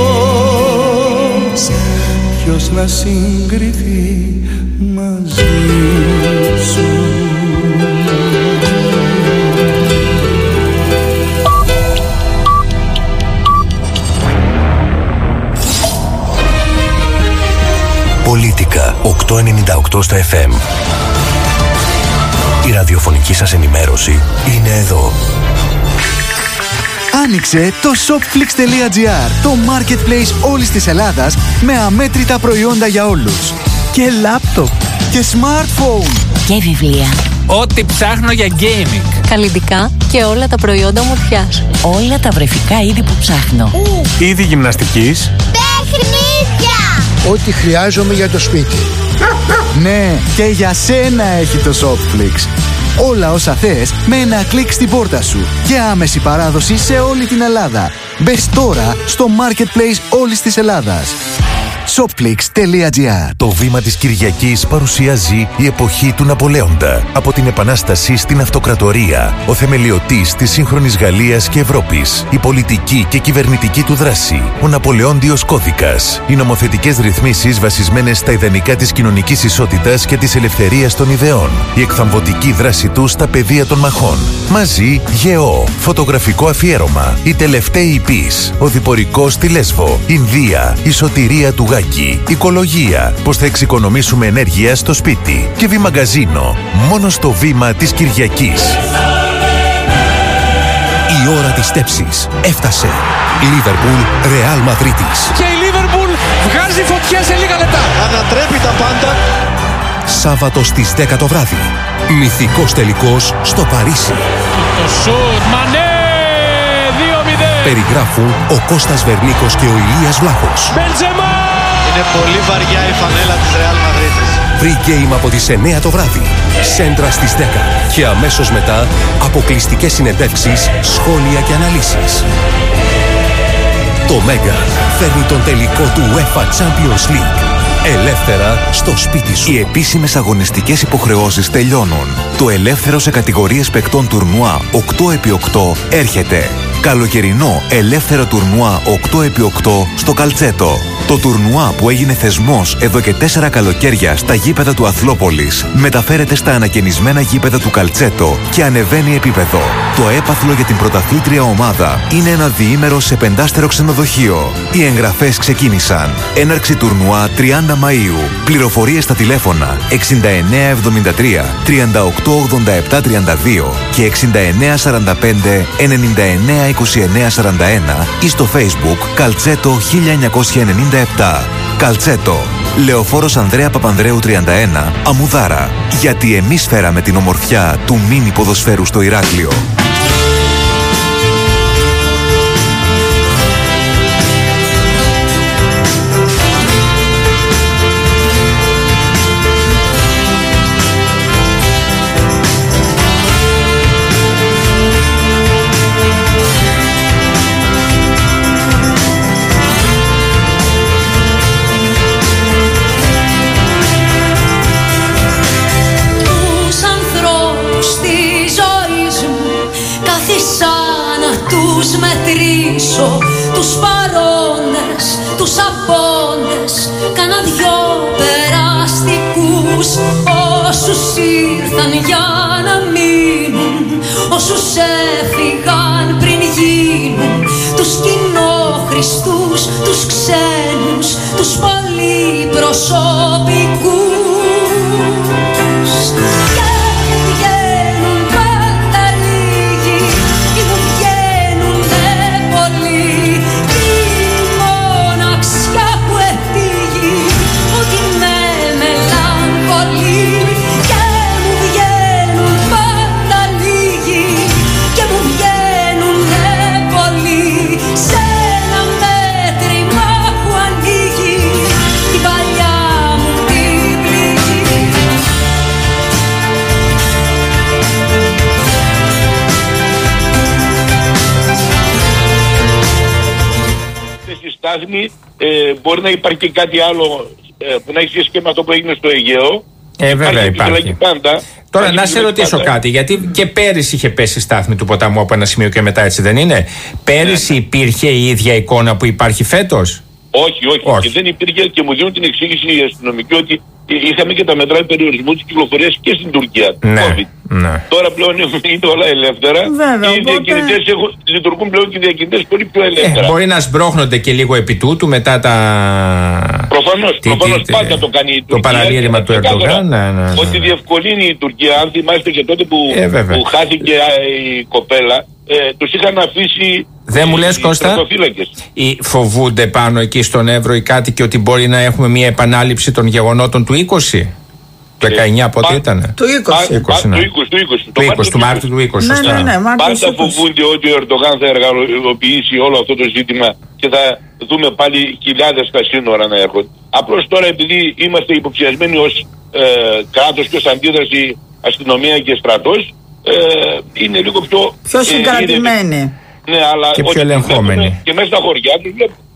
[SPEAKER 13] πώς. Ποιος να συγκριθεί μαζί σου.
[SPEAKER 3] Πολίτικα οκτακόσια ενενήντα οκτώ στα εφ εμ. Η ραδιοφωνική σας ενημέρωση είναι εδώ.
[SPEAKER 14] Άνοιξε το shopflix τελεία gr, το marketplace όλης της Ελλάδας με αμέτρητα προϊόντα για όλους. Και λάπτοπ, και smartphone,
[SPEAKER 15] και βιβλία.
[SPEAKER 10] Ό,τι ψάχνω για gaming.
[SPEAKER 15] Καλλιτικά και όλα τα προϊόντα ομορφιάς.
[SPEAKER 8] Όλα τα βρεφικά είδη που ψάχνω.
[SPEAKER 10] Είδη γυμναστικής.
[SPEAKER 16] Παιχνίδια.
[SPEAKER 17] Ό,τι χρειάζομαι για το σπίτι.
[SPEAKER 14] Ναι, και για σένα έχει το shopflix. Όλα όσα θες με ένα κλικ στην πόρτα σου και άμεση παράδοση σε όλη την Ελλάδα. Μπες τώρα στο marketplace όλης της Ελλάδας. shopflix.gr.
[SPEAKER 5] Το βήμα της Κυριακής παρουσιάζει η εποχή του Ναπολέοντα. Από την Επανάσταση στην Αυτοκρατορία, ο θεμελιωτής της σύγχρονης Γαλλίας και Ευρώπης, η πολιτική και κυβερνητική του δράση, ο Ναπολεόντιος Κώδικας, οι νομοθετικές ρυθμίσεις βασισμένες στα ιδανικά της κοινωνικής ισότητας και της ελευθερίας των ιδεών, η εκθαμβωτική δράση του στα πεδία των μαχών. Μαζί, Γεώ, φωτογραφικό αφιέρωμα, οι τελευταίοι πις, ο διπορικός στη Λέσβο, Ινδία, η σωτηρία του Γάκη, οικολογία, πώς θα εξοικονομήσουμε ενέργεια στο σπίτι και Βημαγκαζίνο, μόνο στο βήμα της Κυριακής.
[SPEAKER 16] Η ώρα της στέψης έφτασε. Λίβερπουλ, Ρεάλ Μαδρίτης.
[SPEAKER 13] Και η Λίβερπουλ βγάζει φωτιά σε λίγα λεπτά.
[SPEAKER 16] Ανατρέπει τα πάντα. Σάββατο στις δέκα το βράδυ. Μυθικός τελικός στο Παρίσι.
[SPEAKER 13] Το σουτ, Μανέ, δύο μηδέν.
[SPEAKER 16] Περιγράφουν ο Κώστας Βερνίκος και ο Ηλίας Βλάχος.
[SPEAKER 13] Μπεντζεμά!
[SPEAKER 18] Είναι πολύ βαριά η φανέλα της Ρεάλ Μαδρίτης.
[SPEAKER 16] Free game από τις εννέα το βράδυ. Σέντρα στις δέκα. Και αμέσως μετά αποκλειστικές συνεντεύξεις, σχόλια και αναλύσεις. Το Μέγκα φέρνει τον τελικό του UEFA Champions League. Ελεύθερα στο σπίτι σου.
[SPEAKER 3] Οι επίσημες αγωνιστικές υποχρεώσεις τελειώνουν. Το ελεύθερο σε κατηγορίες παικτών τουρνουά οκτώ επί οκτώ έρχεται. Καλοκαιρινό ελεύθερο τουρνουά οκτώ επί οκτώ στο Καλτσέτο. Το τουρνουά που έγινε θεσμός εδώ και τέσσερα καλοκαίρια στα γήπεδα του Αθλόπολης μεταφέρεται στα ανακαινισμένα γήπεδα του Καλτσέτο και ανεβαίνει επίπεδο. Το έπαθλο για την πρωταθλήτρια ομάδα είναι ένα διήμερο σε πεντάστερο ξενοδοχείο. Οι εγγραφές ξεκίνησαν. Έναρξη τουρνουά τριάντα Μαΐου. Πληροφορίες στα τηλέφωνα εξήντα εννέα εβδομήντα τρία τριάντα οκτώ ογδόντα επτά τριάντα δύο και εξήντα εννέα σαράντα πέντε ενενήντα εννέα είκοσι εννέα σαράντα ένα ή στο Facebook Καλτσέτο χίλια εννιακόσια ενενήντα επτά. Καλτσέτο. Λεωφόρος Ανδρέα Παπανδρέου τριάντα ένα, Αμουδάρα. Γιατί εμείς φέραμε την ομορφιά του μίνι ποδοσφαίρου στο Ηράκλειο.
[SPEAKER 12] Τους παρόντες, τους απόντες, κάνα δυο περαστικούς. Όσους ήρθαν για να μείνουν, όσους έφυγαν πριν γίνουν. Τους κοινόχρηστους, τους ξένους, τους πολυπροσωπικούς.
[SPEAKER 1] Ε, μπορεί να υπάρχει και κάτι άλλο ε, που να έχει σχέση και με αυτό που έγινε στο Αιγαίο.
[SPEAKER 10] Ε, βέβαια υπάρχει.
[SPEAKER 1] Πάντα.
[SPEAKER 10] Τώρα να σε ρωτήσω πάντα. κάτι, γιατί και πέρυσι είχε πέσει η στάθμη του ποταμού από ένα σημείο και μετά, έτσι δεν είναι? Πέρυσι ναι. υπήρχε η ίδια εικόνα που υπάρχει φέτος?
[SPEAKER 1] Όχι, όχι, όχι. Και δεν υπήρχε, και μου δίνουν την εξήγηση οι αστυνομικοί ότι είχαμε και τα μέτρα περιορισμού της κυκλοφορίας και στην Τουρκία.
[SPEAKER 10] Ναι, ναι.
[SPEAKER 1] Τώρα πλέον είναι όλα ελεύθερα. Βέβαια, και οι διακινητές έχουν, λειτουργούν πλέον και οι διακινητές πολύ πιο ελεύθερα.
[SPEAKER 10] Ε, μπορεί να σμπρώχνονται και λίγο επί τούτου μετά τα.
[SPEAKER 1] Προφανώς, τι, προφανώς τι, πάντα τι, το κάνει η Τουρκία.
[SPEAKER 10] Το παραλήρημα του Ερντογάν. Ναι, ναι, ναι.
[SPEAKER 1] Ότι διευκολύνει η Τουρκία. Αν θυμάστε και τότε που, ε, που χάθηκε η κοπέλα, ε, τους είχαν αφήσει.
[SPEAKER 10] Δεν μου λες, Κώστα, ή φοβούνται πάνω εκεί στον Εύρο οι κάτοικοι ότι μπορεί να έχουμε μια επανάληψη των γεγονότων του είκοσι? Του δεκαεννιά πότε ήταν?
[SPEAKER 9] Του είκοσι.
[SPEAKER 1] είκοσι, ναι. Του είκοσι, του είκοσι.
[SPEAKER 10] Του είκοσι, του Μάρτιου του είκοσι.
[SPEAKER 9] Ναι, ναι, ναι,
[SPEAKER 1] πάντα φοβούνται ότι ο Ερντογάν θα εργαλοποιήσει όλο αυτό το ζήτημα και θα δούμε πάλι χιλιάδες στα σύνορα να έρχονται. Απλώς τώρα, επειδή είμαστε υποψιασμένοι ως ε, κράτος και ως αντίδραση αστυνομία και στρατός, ε, είναι λίγο πιο.
[SPEAKER 9] Πιο συγκρατημένοι.
[SPEAKER 1] Ε, ναι, αλλά
[SPEAKER 10] και πιο ελεγχόμενοι.
[SPEAKER 1] Και μέσα στα χωριά τους βλέπουμε.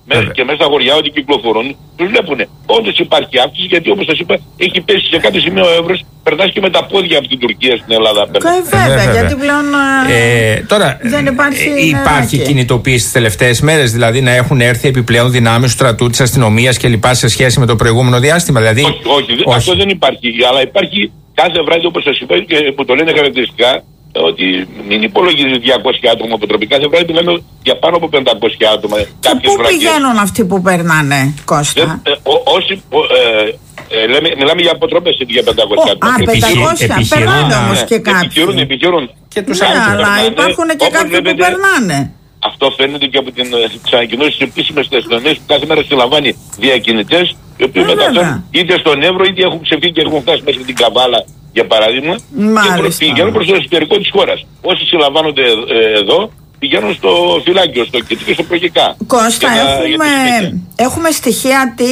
[SPEAKER 1] Μέχρι και μέσα στα χωριά ότι κυκλοφορούν, τους βλέπουν. Όντως υπάρχει αύξηση, γιατί όπως σας είπα, έχει πέσει σε κάθε σημείο ο εύρος, περνάς και με τα πόδια από την Τουρκία στην Ελλάδα.
[SPEAKER 9] Ε, βέβαια, ε, γιατί πλέον
[SPEAKER 10] ε, τώρα,
[SPEAKER 9] δεν υπάρχει.
[SPEAKER 10] Ε, υπάρχει κινητοποίηση τις τελευταίες μέρες, δηλαδή να έχουν έρθει επιπλέον δυνάμεις του στρατού, της αστυνομίας κλπ. Σε σχέση με το προηγούμενο διάστημα. Δηλαδή,
[SPEAKER 1] όχι, όχι, όχι, αυτό δεν υπάρχει. Αλλά υπάρχει κάθε βράδυ, όπως σας είπα, και που το λένε χαρακτηριστικά, ότι μην υπολογίζει διακόσια άτομα από τροπικά, κάθε βράδυ μιλάμε για πάνω από πεντακόσια άτομα.
[SPEAKER 9] Και πού πηγαίνουν αυτοί που περνάνε, Κώστα?
[SPEAKER 1] Ε, ε, ό, όσοι, ε, ε, λέμε, μιλάμε για αποτροπές για πεντακόσια άτομα.
[SPEAKER 9] Α, πεντακόσια, περνάνε όμως και κάποιοι.
[SPEAKER 1] Επιχειρούν, επιχειρούν.
[SPEAKER 9] Και τους άλλους. Ναι, αλλά υπάρχουν και κάποιοι που περνάνε.
[SPEAKER 1] Αυτό φαίνεται και από τις ανακοινώσεις της επίσημης της αστυνομίας που κάθε μέρα συλλαμβάνει διακινητές, οι οποίοι μεταξύ είτε στον Εύρο είτε έχουν ξεφύγει και έχουν φτάσει μέσα στην Καβάλα, για παράδειγμα, και πηγαίνουν προς το εσωτερικό της χώρας. Όσοι συλλαμβάνονται ε, εδώ, πηγαίνουν στο φυλάκιο, στο κεντρικό, στο προγικά.
[SPEAKER 9] Κώστα, να, έχουμε, έχουμε στοιχεία τι,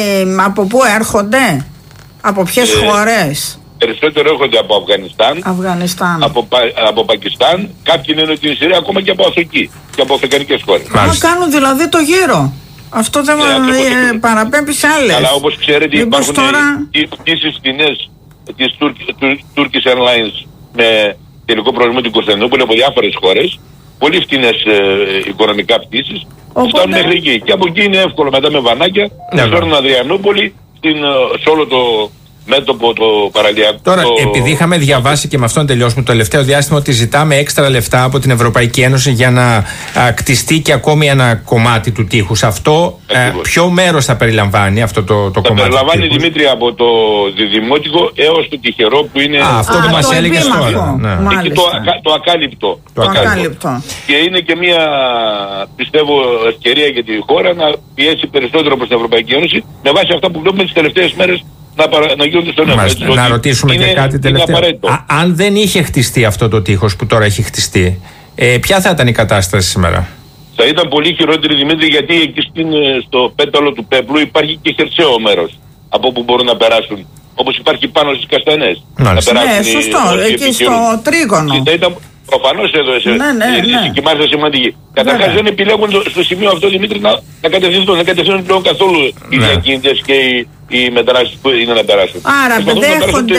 [SPEAKER 9] από πού έρχονται, από ποιες ε, χώρες?
[SPEAKER 1] Περισσότερο έρχονται από Αφγανιστάν,
[SPEAKER 9] Αφγανιστάν.
[SPEAKER 1] Από, από Πακιστάν, κάποιοι είναι ότι είναι Συρία, ακόμα και από Αφρική και από αφρικανικές χώρες.
[SPEAKER 9] Μα κάνουν δηλαδή το γύρο. Αυτό δεν ε, παραπέμπει σε άλλες.
[SPEAKER 1] Αλλά όπως ξέρετε,
[SPEAKER 9] μήπως
[SPEAKER 1] υπάρχουν
[SPEAKER 9] τώρα...
[SPEAKER 1] οι πτήσεις φθηνές της Turkish Airlines με τελικό προορισμό την Κωνσταντινούπολη από διάφορες χώρες, πολύ φθηνές ε, οικονομικά πτήσεις, που φτάνουν μέχρι εκεί. Και από εκεί είναι εύκολο μετά με βανάκια να φέρνουν Αδριανούπολη, στην, σε όλο το μέτωπο το παραλιακό.
[SPEAKER 10] Τώρα,
[SPEAKER 1] το...
[SPEAKER 10] επειδή είχαμε διαβάσει και με αυτόν τελειώσουμε το τελευταίο διάστημα ότι ζητάμε έξτρα λεφτά από την Ευρωπαϊκή Ένωση για να α, κτιστεί και ακόμη ένα κομμάτι του τείχους. Αυτό α, ποιο μέρος θα περιλαμβάνει αυτό το, το
[SPEAKER 1] θα
[SPEAKER 10] κομμάτι?
[SPEAKER 1] Θα περιλαμβάνει, Δημήτρη, από το Δημότικο έως το Τυχερό που είναι...
[SPEAKER 10] Α, αυτό που μας έλεγες τώρα.
[SPEAKER 1] Ναι. Εκεί το, το ακάλυπτο.
[SPEAKER 9] Το ακάλυπτο.
[SPEAKER 1] Και είναι και μια, πιστεύω, ευκαιρία για τη χώρα να πιέσει περισσότερο προς την Ευρωπαϊκή Ένωση με βάση αυτά που βλέπουμε τις τελευταίες μέρες να, παρα, να γίνονται στον Εύρο.
[SPEAKER 10] Να ρωτήσουμε είναι, και κάτι τελευταίο. Α, αν δεν είχε χτιστεί αυτό το τείχος που τώρα έχει χτιστεί, ε, ποια θα ήταν η κατάσταση σήμερα?
[SPEAKER 1] Θα ήταν πολύ χειρότερη, Δημήτρη, γιατί εκεί στην, στο πέταλο του πέπλου υπάρχει και χερσαίο μέρος από όπου μπορούν να περάσουν. Όπως υπάρχει πάνω στις Καστανές.
[SPEAKER 9] Να περάσουν. Ναι, σωστό, εκεί στο τρίγωνο.
[SPEAKER 1] Θα ήταν προφανώς εδώ σε,
[SPEAKER 9] ναι, ναι, ναι.
[SPEAKER 1] και μάλιστα σημαντική. Καταρχάς δεν επιλέγουν το, στο σημείο αυτό, Δημήτρη, να, να κατευθύνουν, να κατευθύνουν πλέον καθόλου ναι. οι διακίνητες και οι, οι μεταράσεις που είναι να περάσουν.
[SPEAKER 9] Άρα δέχονται,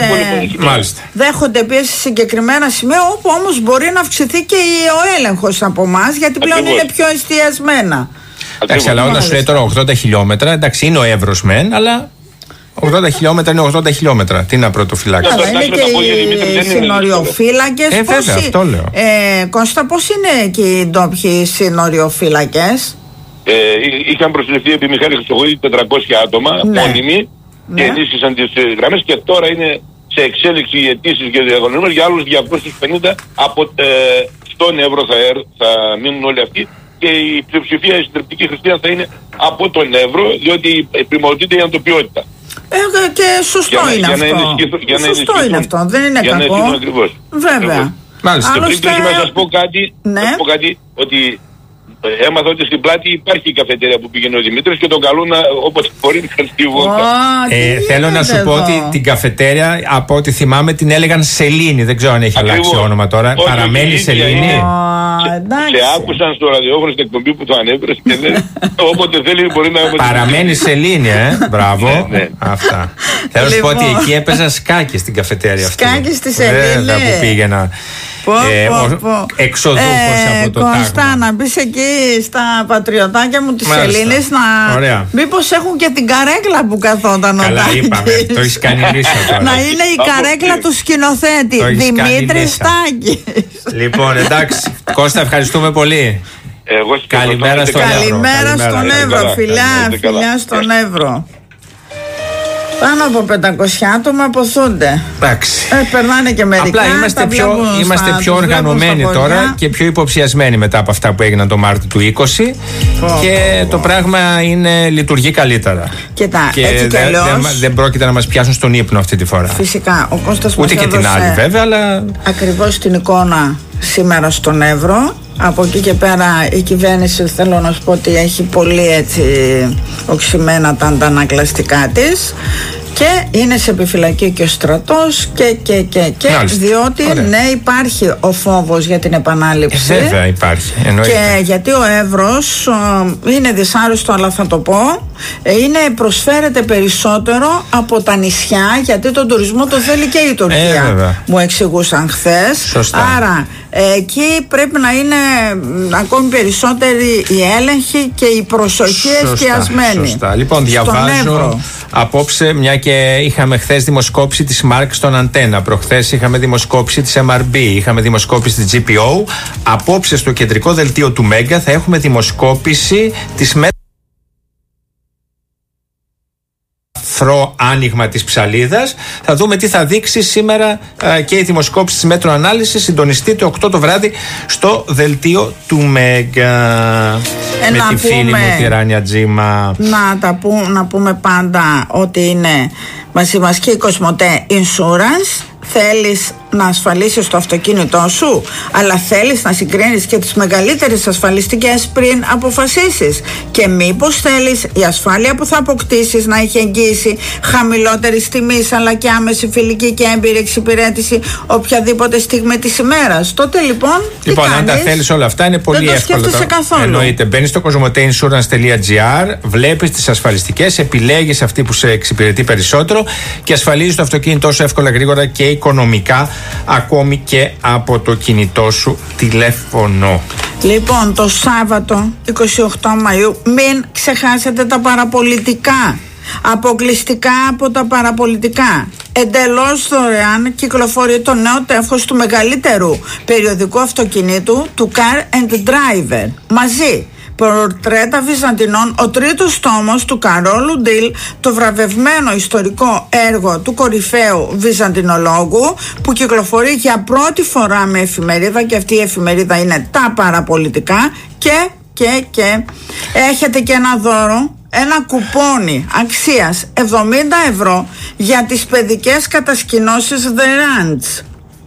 [SPEAKER 9] δέχονται πίεση σε συγκεκριμένα σημεία, όπου όμως μπορεί να αυξηθεί και ο έλεγχος από εμάς, γιατί πλέον ακριβώς. Είναι πιο εστιασμένα.
[SPEAKER 10] Εντάξει, αλλά όταν σου λέει τώρα ογδόντα χιλιόμετρα, εντάξει, είναι ο Εύρος μεν, αλλά ογδόντα χιλιόμετρα είναι ογδόντα χιλιόμετρα. Τι να πρωτοφυλάξει.
[SPEAKER 9] Αλλά είναι και οι συνοριοφύλακες.
[SPEAKER 10] Ε, βέβαια, αυτό λέω.
[SPEAKER 9] Ε, Κώστα, πώς είναι εκεί οι ντόπιοι συνοριοφύλακες?
[SPEAKER 1] Ε, είχαν προσληφθεί επί Μιχάλη Χρυσοχοίδη τετρακόσια άτομα, ναι. μόνιμοι, ναι. και ενίσχυσαν τις γραμμές, και τώρα είναι σε εξέλιξη οι αιτήσεις για διαγωνισμούς για άλλους διακόσιους πενήντα από ε, στον Εύρο θα, θα μείνουν όλοι αυτοί, και η πλειοψηφία η συντριπτική χριστιανά θα είναι από τον Εύρο, διότι πρημοδοτείται η αντοπιότητα.
[SPEAKER 9] Ε, και σωστό για, είναι για αυτό. Για να σωστό είναι αυτό, δεν είναι
[SPEAKER 1] για
[SPEAKER 9] κακό.
[SPEAKER 1] Να ακριβώς.
[SPEAKER 9] Βέβαια.
[SPEAKER 1] Μάλιστα. Και πριν κλείσουμε να σας πω κάτι,
[SPEAKER 9] ναι.
[SPEAKER 1] σας πω κάτι, ότι ε, έμαθα ότι στην Πλάτη υπάρχει η καφετέρια που πήγαινε ο Δημήτρης και τον καλούν όπως μπορεί να κάνει τη βόλτα.
[SPEAKER 10] Ε, θέλω να σου πω ότι την καφετέρια, από ό,τι θυμάμαι, την έλεγαν Σελήνη. Δεν ξέρω αν έχει ακριβώς. Αλλάξει όνομα τώρα. Όχι, παραμένει Σελήνη.
[SPEAKER 1] Σε άκουσαν στο ραδιόφωνο στην εκπομπή που το ανέβρες και δεν, όποτε θέλει μπορεί να...
[SPEAKER 10] Παραμένει Σελήνη, ε. Μπράβο. Ναι, ναι. Αυτά. Θέλω να σου πω ότι εκεί έπαιζα σκάκι στην καφετέρια αυτή.
[SPEAKER 9] Σκάκι στη Σελήνη.
[SPEAKER 10] Που πήγαινα.
[SPEAKER 9] Πω, ε, πω, πω.
[SPEAKER 10] Εξοδούχος ε, από το
[SPEAKER 9] Κώστα,
[SPEAKER 10] τάγμα.
[SPEAKER 9] να μπεις εκεί στα πατριωτάκια μου της Σελήνης να...
[SPEAKER 10] Ωραία.
[SPEAKER 9] Μήπως έχουν και την καρέκλα που καθόταν ο
[SPEAKER 10] Καλά Τάκης. Είπαμε, το έχεις κάνει λίστα τώρα.
[SPEAKER 9] Να είναι η καρέκλα του σκηνοθέτη Δημήτρη Στάκης.
[SPEAKER 10] Λοιπόν, εντάξει, Κώστα, ευχαριστούμε πολύ.
[SPEAKER 1] Εγώ
[SPEAKER 10] καλημέρα στον Εύρο.
[SPEAKER 9] Καλημέρα στον Εύρο, φιλιά, φιλιά στον Εύρο. Πάνω από πεντακόσια άτομα αποθούνται.
[SPEAKER 10] Εντάξει.
[SPEAKER 9] Ε, περνάνε και μερικά.
[SPEAKER 10] Απλά είμαστε πιο, είμαστε στα, πιο οργανωμένοι τώρα και πιο υποψιασμένοι μετά από αυτά που έγιναν το Μάρτιο του είκοσι. Oh, και oh, oh. το πράγμα είναι, λειτουργεί καλύτερα.
[SPEAKER 9] Κοιτά,
[SPEAKER 10] και
[SPEAKER 9] έτσι
[SPEAKER 10] δεν δε, δε, δεν πρόκειται να μας πιάσουν στον ύπνο αυτή τη φορά.
[SPEAKER 9] Φυσικά. Ο Κώστας
[SPEAKER 10] ούτε και την άλλη βέβαια, αλλά.
[SPEAKER 9] Ακριβώς την εικόνα σήμερα στον Εύρο. Από εκεί και πέρα η κυβέρνηση, θέλω να σου πω ότι έχει πολύ έτσι οξυμένα τα αντανακλαστικά της. Και είναι σε επιφυλακή και ο στρατός και, και, και, και διότι Ωραία. ναι υπάρχει ο φόβος για την επανάληψη.
[SPEAKER 10] Ε, βέβαια υπάρχει. Εννοείται.
[SPEAKER 9] Και γιατί ο Εύρος είναι δυσάρεστο, αλλά θα το πω, είναι, προσφέρεται περισσότερο από τα νησιά, γιατί τον τουρισμό το θέλει και η Τουρκία. Ε, μου εξηγούσαν χθες.
[SPEAKER 10] Σωστά.
[SPEAKER 9] Άρα εκεί πρέπει να είναι ακόμη περισσότερη η έλεγχη και η προσοχή εστιασμένη.
[SPEAKER 10] Σωστά. Λοιπόν, διαβάζω απόψε, μια και είχαμε χθες δημοσκόπηση της Μάρκ στον Αντένα, προχθές είχαμε δημοσκόπηση της εμ αρ μπι, είχαμε δημοσκόπηση της τζι πι ο. Απόψε στο κεντρικό δελτίο του Μέγκα θα έχουμε δημοσκόπηση της Μέτρο. Φρό άνοιγμα της ψαλίδας. Θα δούμε τι θα δείξει σήμερα α, και η δημοσκόπηση της Μέτρο Ανάλυσης. Συντονιστείτε οκτώ το βράδυ στο δελτίο του Μέγκα. Ε, με τη πούμε, φίλη μου τη Ράνια Τζίμα.
[SPEAKER 9] Να, τα που, να πούμε πάντα ότι είναι μαζί μας και η Κοσμοτέ Insurance. Θέλεις να ασφαλίσεις το αυτοκίνητό σου, αλλά θέλεις να συγκρίνεις και τις μεγαλύτερες ασφαλιστικές πριν αποφασίσεις. Και μήπως θέλεις η ασφάλεια που θα αποκτήσεις να έχει εγγύηση χαμηλότερης τιμής, αλλά και άμεση φιλική και έμπειρη εξυπηρέτηση οποιαδήποτε στιγμή της ημέρας? Τότε λοιπόν, τι
[SPEAKER 10] λοιπόν
[SPEAKER 9] κάνεις?
[SPEAKER 10] Αν τα θέλεις όλα αυτά είναι πολύ
[SPEAKER 9] δεν
[SPEAKER 10] εύκολο.
[SPEAKER 9] Δεν το σκέφτεσαι καθόλου.
[SPEAKER 10] Εννοείται. Μπαίνεις στο κοσμοτέinsurance.gr, βλέπεις τις ασφαλιστικές, επιλέγεις αυτή που σε εξυπηρετεί περισσότερο και ασφαλίζεις το αυτοκίνητό σου εύκολα, γρήγορα και οικονομικά, ακόμη και από το κινητό σου τηλέφωνο.
[SPEAKER 9] Λοιπόν, το Σάββατο είκοσι οκτώ Μαΐου μην ξεχάσετε τα παραπολιτικά. Αποκλειστικά από τα παραπολιτικά. Εντελώς δωρεάν κυκλοφορεί το νέο τεύχος του μεγαλύτερου περιοδικού αυτοκινήτου, του Car and Driver. Μαζί πορτρέτα Βυζαντινών, ο τρίτος τόμος του Καρόλου Ντίλ, το βραβευμένο ιστορικό έργο του κορυφαίου βυζαντινολόγου, που κυκλοφορεί για πρώτη φορά με εφημερίδα, και αυτή η εφημερίδα είναι τα παραπολιτικά. Και, και, και έχετε και ένα δώρο, ένα κουπόνι αξίας εβδομήντα ευρώ για τις παιδικές κατασκηνώσεις The Ranch.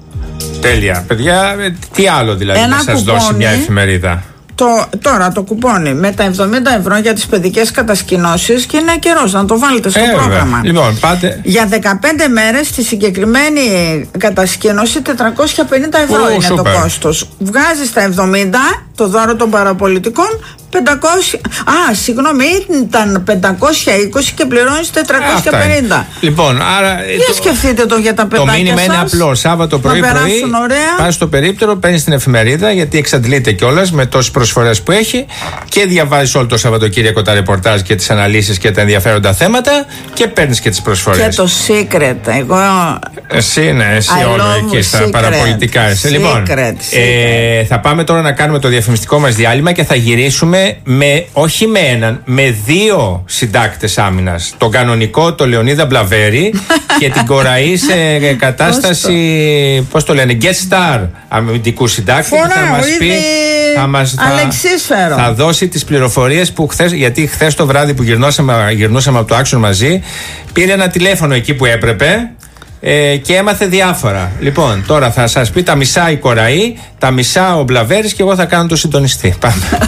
[SPEAKER 10] Τέλεια. Παιδιά, τι άλλο δηλαδή ένα να σας κουπόνι, δώσει μια εφημερίδα?
[SPEAKER 9] Το, τώρα το κουπόνι με τα εβδομήντα ευρώ για τις παιδικές κατασκηνώσεις, και είναι καιρός να το βάλετε στο ε, πρόγραμμα.
[SPEAKER 10] Λοιπόν, πάτε.
[SPEAKER 9] Για δεκαπέντε μέρες στη συγκεκριμένη κατασκήνωση τετρακόσια πενήντα ευρώ oh, είναι super. Το κόστος. Βγάζεις τα εβδομήντα, το δώρο των παραπολιτικών, πεντακόσια. Α, συγγνώμη, ήταν πεντακόσια είκοσι και πληρώνεις τετρακόσια πενήντα.
[SPEAKER 10] Λοιπόν, άρα.
[SPEAKER 9] Για το, σκεφτείτε το για τα παιδάκια.
[SPEAKER 10] Το μήνυμα
[SPEAKER 9] σας,
[SPEAKER 10] είναι απλό. Σάββατο πρωί-πρωί πας στο περίπτερο, παίρνεις την εφημερίδα, γιατί εξαντλείται κιόλας με τόσες προσφορές που έχει, και διαβάζεις όλο το Σαββατοκύριακο τα ρεπορτάζ και τις αναλύσεις και τα ενδιαφέροντα θέματα, και παίρνεις και τις προσφορές.
[SPEAKER 9] Και το secret. Εγώ.
[SPEAKER 10] Εσύ, ναι, εσύ όλο εκεί στα secret. Παραπολιτικά. Secret, λοιπόν, secret. Ε, θα πάμε τώρα να κάνουμε το διαφημιστικό μας διάλειμμα και θα γυρίσουμε με, όχι με έναν, με δύο συντάκτες άμυνας. Τον κανονικό, τον Λεωνίδα Μπλαβέρη, και την Κοραή σε κατάσταση, πώς το λένε, guest star αμυντικού συντάκτη, που θα μας πει, θα, μας, θα, θα δώσει τις πληροφορίες που χθες, γιατί χθες το βράδυ που γυρνούσαμε, γυρνούσαμε από το Action μαζί, πήρε ένα τηλέφωνο εκεί που έπρεπε ε, και έμαθε διάφορα. Λοιπόν, τώρα θα σας πει τα μισά η Κοραή, τα μισά ο Μπλαβέρης, και εγώ θα κάνω το συντονιστή. Πάμε.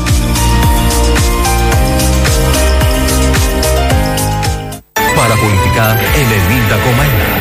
[SPEAKER 16] Παραπολιτικά ενενήντα κόμμα ένα.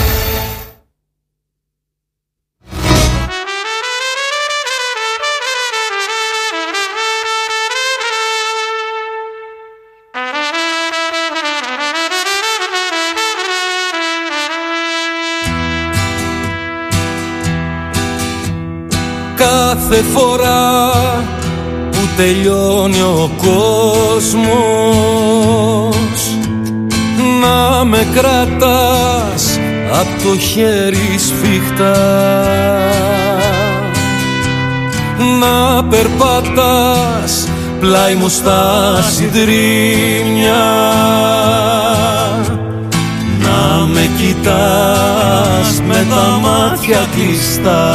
[SPEAKER 13] Κάθε φορά που τελειώνει ο κόσμος, να με κρατάς απ' το χέρι σφιχτά, να περπατάς πλάι μου στα συντρίμμια, να με κοιτάς με τα μάτια κλειστά.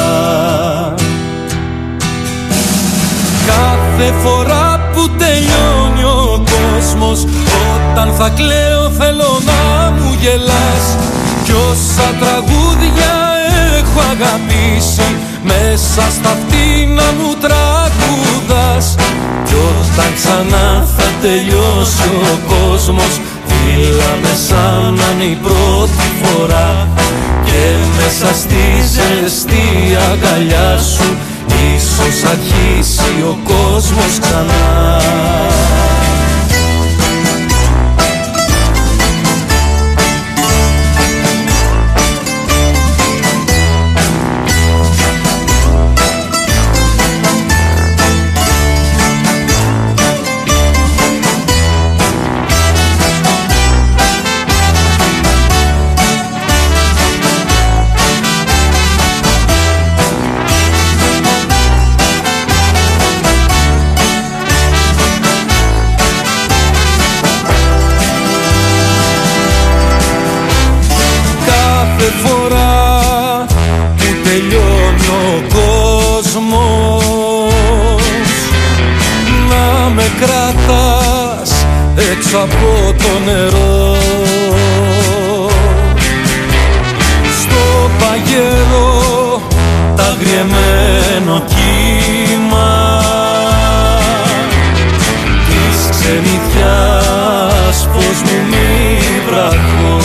[SPEAKER 13] Κάθε φορά που τελειώνει ο κόσμος, όταν θα κλαίω θέλω να μου γελάς, κι όσα τραγούδια έχω αγαπήσει μέσα στα αυτή να μου τραγουδάς. Κι όταν ξανά θα τελειώσει ο κόσμος, Φύλαμε σαν να είναι η πρώτη φορά και μέσα στη ζεστή αγκαλιά σου ίσως αρχίσει ο κόσμος ξανά. Από το νερό στο παγερό τα αγριεμένο κύμα της ξενιτιάς, πως μου μη βραχώ.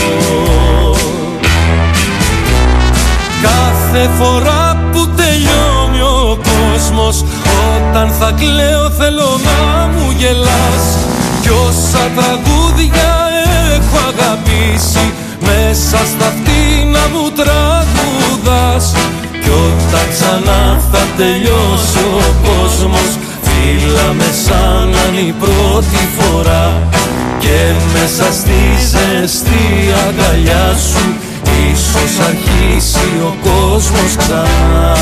[SPEAKER 13] Κάθε φορά που τελειώνει ο κόσμος, όταν θα κλαίω θέλω να μου γελάς. Κι όσα τραγούδια έχω αγαπήσει, μέσα στα αυτή να μου τραγουδάς. Κι όταν ξανά θα τελειώσει ο κόσμος, φύλαμε σαν να είναι η πρώτη φορά και μέσα στη ζεστή αγκαλιά σου ίσως αρχίσει ο κόσμος ξανά.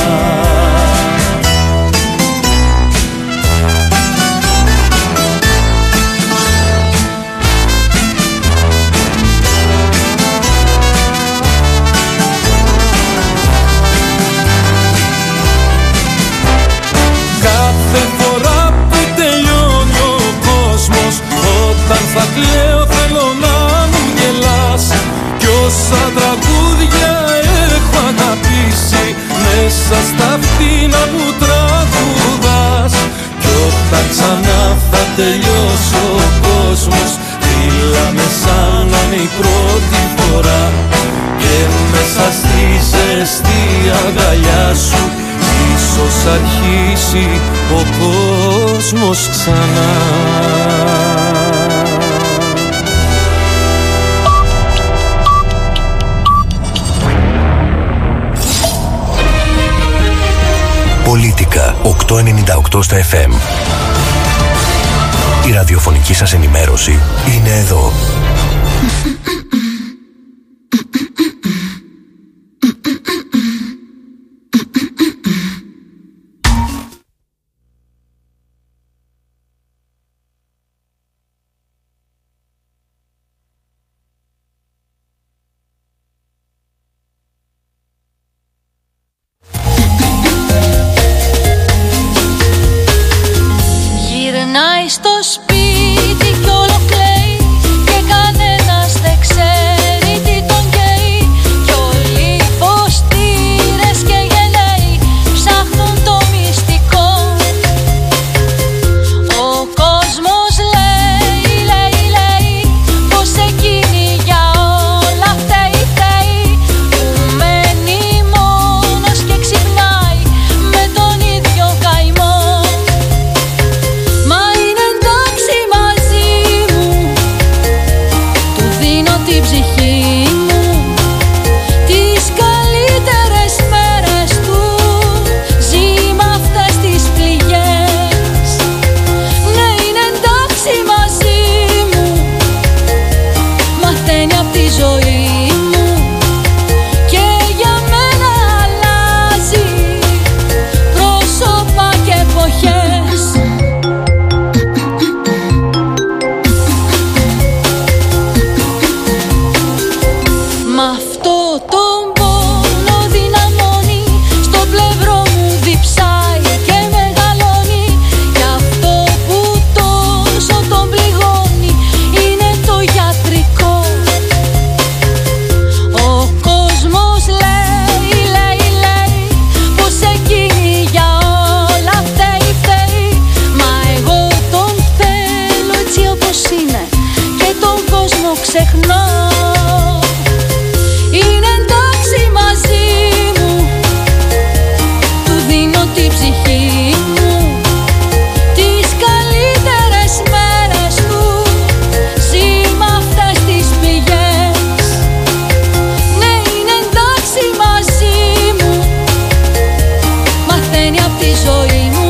[SPEAKER 13] Θα κλαίω θέλω να μου γελάς. Κι όσα τραγούδια έχω αγαπήσει, μέσα στα αυτή να μου τραγουδάς. Κι όταν ξανά θα τελειώσει ο κόσμος, φύλαμε σαν να είναι η πρώτη φορά και μέσα στη ζεστή αγκαλιά σου ίσως αρχίσει ο κόσμος ξανά.
[SPEAKER 16] Πολίτικα οκτακόσια ενενήντα οκτώ στα εφ εμ. Η ραδιοφωνική σας ενημέρωση είναι εδώ.
[SPEAKER 12] Στο σπίτι κι όλο κλαίει και κανένας δεν ξέρει τι τον καίει. Κι όλοι οι φωστήρες και γενναίοι ψάχνουν το μυστικό. Ο κόσμος λέει, λέει, λέει πως εκείνη για όλα φταίει, φταίει. Που μένει μόνος και ξυπνάει με τον ίδιο καημό. Μαζί μου του δίνω την ψυχή. το ξεχνώ. Είναι εντάξει μαζί μου, του δίνω την ψυχή μου, τις καλύτερες μέρες του, ζει μ' αυτές τις πηγές. Ναι, είναι εντάξει μαζί μου, μαθαίνει απ' τη ζωή μου.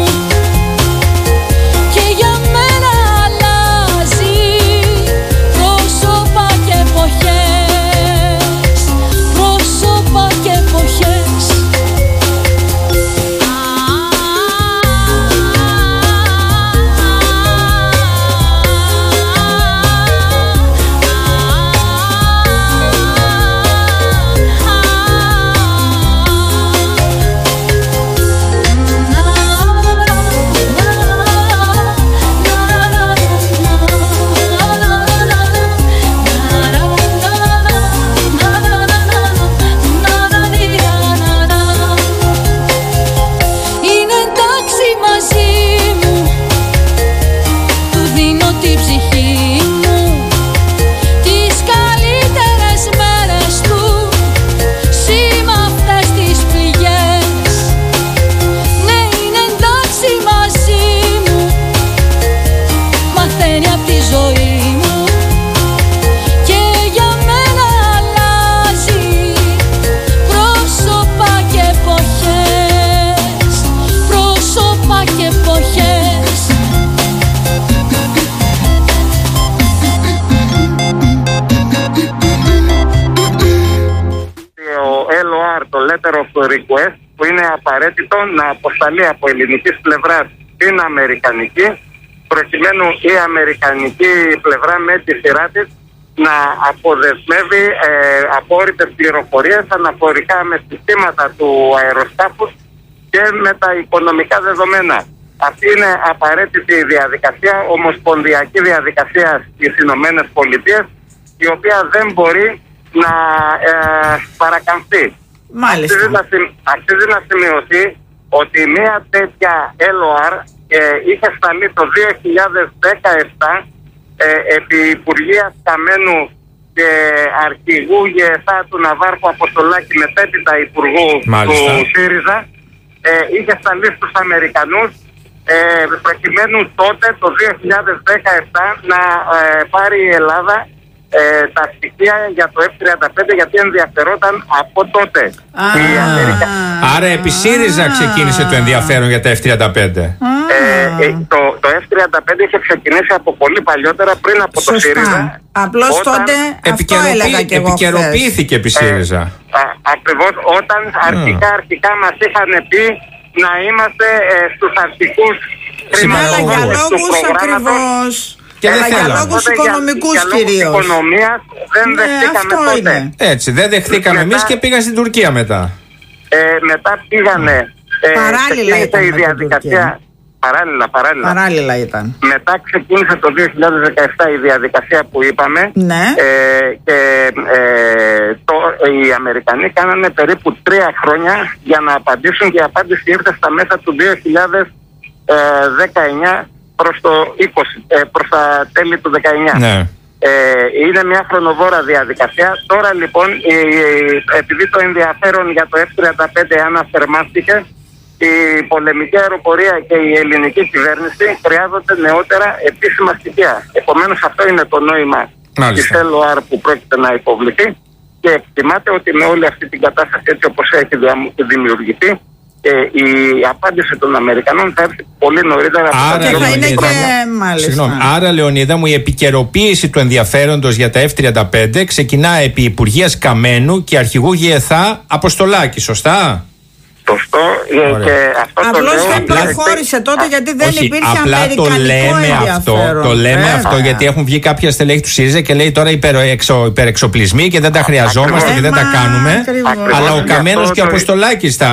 [SPEAKER 1] Request, που είναι απαραίτητο να αποσταλεί από ελληνικής πλευράς στην αμερικανική, προκειμένου η αμερικανική πλευρά με τη σειρά της να αποδεσμεύει ε, απόρριτες πληροφορίες αναφορικά με συστήματα του αεροσκάφους και με τα οικονομικά δεδομένα. Αυτή είναι απαραίτητη διαδικασία, ομοσπονδιακή διαδικασία στις Ηνωμένες Πολιτείες, η οποία δεν μπορεί να ε, παρακαμφθεί.
[SPEAKER 9] Μάλιστα.
[SPEAKER 1] Αξίζει να, αξίζει να σημειωθεί ότι μια τέτοια ελ ο αρ ε, είχε σταλεί το δύο χιλιάδες δεκαεπτά ε, επί Υπουργείας Καμένου και αρχηγού ΓΕΘΑ του Ναβάρχου Αποστολάκη, μετέπειτα υπουργού
[SPEAKER 10] Μάλιστα.
[SPEAKER 1] του ΣΥΡΙΖΑ. Ε, είχε σταλεί στους Αμερικανούς ε, προκειμένου τότε το δύο χιλιάδες δεκαεπτά να ε, πάρει η Ελλάδα Ε, τα στοιχεία για το εφ τριάντα πέντε, γιατί ενδιαφερόταν από τότε.
[SPEAKER 10] Ah. Η Αμερικα... Άρα επί ΣΥΡΙΖΑ ξεκίνησε το ενδιαφέρον για τα εφ τριάντα πέντε.
[SPEAKER 1] Ah. Ε, ε, το, το εφ τριάντα πέντε είχε ξεκινήσει από πολύ παλιότερα, πριν από Σωστά. το ΣΥΡΙΖΑ.
[SPEAKER 9] Απλώς όταν... τότε
[SPEAKER 10] επικαιροποιη... αυτό έλεγα και εγώ επικαιροποιήθηκε επί ΣΥΡΙΖΑ.
[SPEAKER 1] Ε, ακριβώς όταν ah. αρχικά, αρχικά μας είχαν πει να είμαστε ε, στους αρχικούς
[SPEAKER 9] χρηματοδότες για λόγους ακριβώς.
[SPEAKER 10] Και δεν
[SPEAKER 9] για λόγους οικονομικούς κυρίως.
[SPEAKER 1] Οικονομίας δεν
[SPEAKER 9] ναι,
[SPEAKER 1] δεχτήκαμε τότε.
[SPEAKER 10] Είναι. Έτσι, δεν δεχτήκαμε εμείς και πήγαν στην Τουρκία μετά.
[SPEAKER 1] Ε, μετά πήγανε. Ε,
[SPEAKER 9] παράλληλα ήταν
[SPEAKER 1] η διαδικασία. Παράλληλα, παράλληλα.
[SPEAKER 9] Παράλληλα ήταν.
[SPEAKER 1] Μετά ξεκίνησε το δύο χιλιάδες δεκαεπτά η διαδικασία που είπαμε.
[SPEAKER 9] Ναι.
[SPEAKER 1] Ε, και ε, το, οι Αμερικανοί κάνανε περίπου τρία χρόνια για να απαντήσουν, και η απάντηση ήρθε στα μέσα του δύο χιλιάδες δεκαεννιά προς το είκοσι, ε, προς τα τέλη του δεκαεννιά.
[SPEAKER 10] Ναι.
[SPEAKER 1] Ε, είναι μια χρονοβόρα διαδικασία. Τώρα λοιπόν, η, επειδή το ενδιαφέρον για το εφ τριάντα πέντε αναφερμάστηκε, η πολεμική αεροπορία και η ελληνική κυβέρνηση χρειάζονται νεότερα επίσημα στοιχεία. Επομένως αυτό είναι το νόημα της ελ ο αρ που πρόκειται να υποβληθεί, και εκτιμάται ότι με όλη αυτή την κατάσταση έτσι όπως έχει δημιουργηθεί, Ε, η απάντηση των Αμερικανών θα έρθει πολύ νωρίτερα.
[SPEAKER 10] Άρα,
[SPEAKER 9] και θα είναι και
[SPEAKER 10] Συγγνώμη, άρα Λεωνίδα μου, η επικαιροποίηση του ενδιαφέροντος για τα εφ τριάντα πέντε ξεκινά επί Υπουργείας Καμένου και αρχηγού ΓΕΘΑ Αποστολάκη, σωστά?
[SPEAKER 1] Σωστό. Και αυτό
[SPEAKER 9] απλώς
[SPEAKER 1] το
[SPEAKER 9] δεν προχώρησε τότε γιατί δεν
[SPEAKER 10] όχι,
[SPEAKER 9] υπήρχε
[SPEAKER 10] απλά
[SPEAKER 9] αμερικανικό
[SPEAKER 10] το λέμε
[SPEAKER 9] ενδιαφέρον.
[SPEAKER 10] αυτό, το λέμε
[SPEAKER 9] Βέβαια.
[SPEAKER 10] αυτό γιατί έχουν βγει κάποια στελέχη του ΣΥΡΙΖΑ και λέει τώρα υπερεξο, υπερεξοπλισμοί και δεν τα χρειαζόμαστε και δεν τα κάνουμε.
[SPEAKER 1] Ακριβώς.
[SPEAKER 10] Αλλά ο Καμένος και ο Αποστολάκης τα.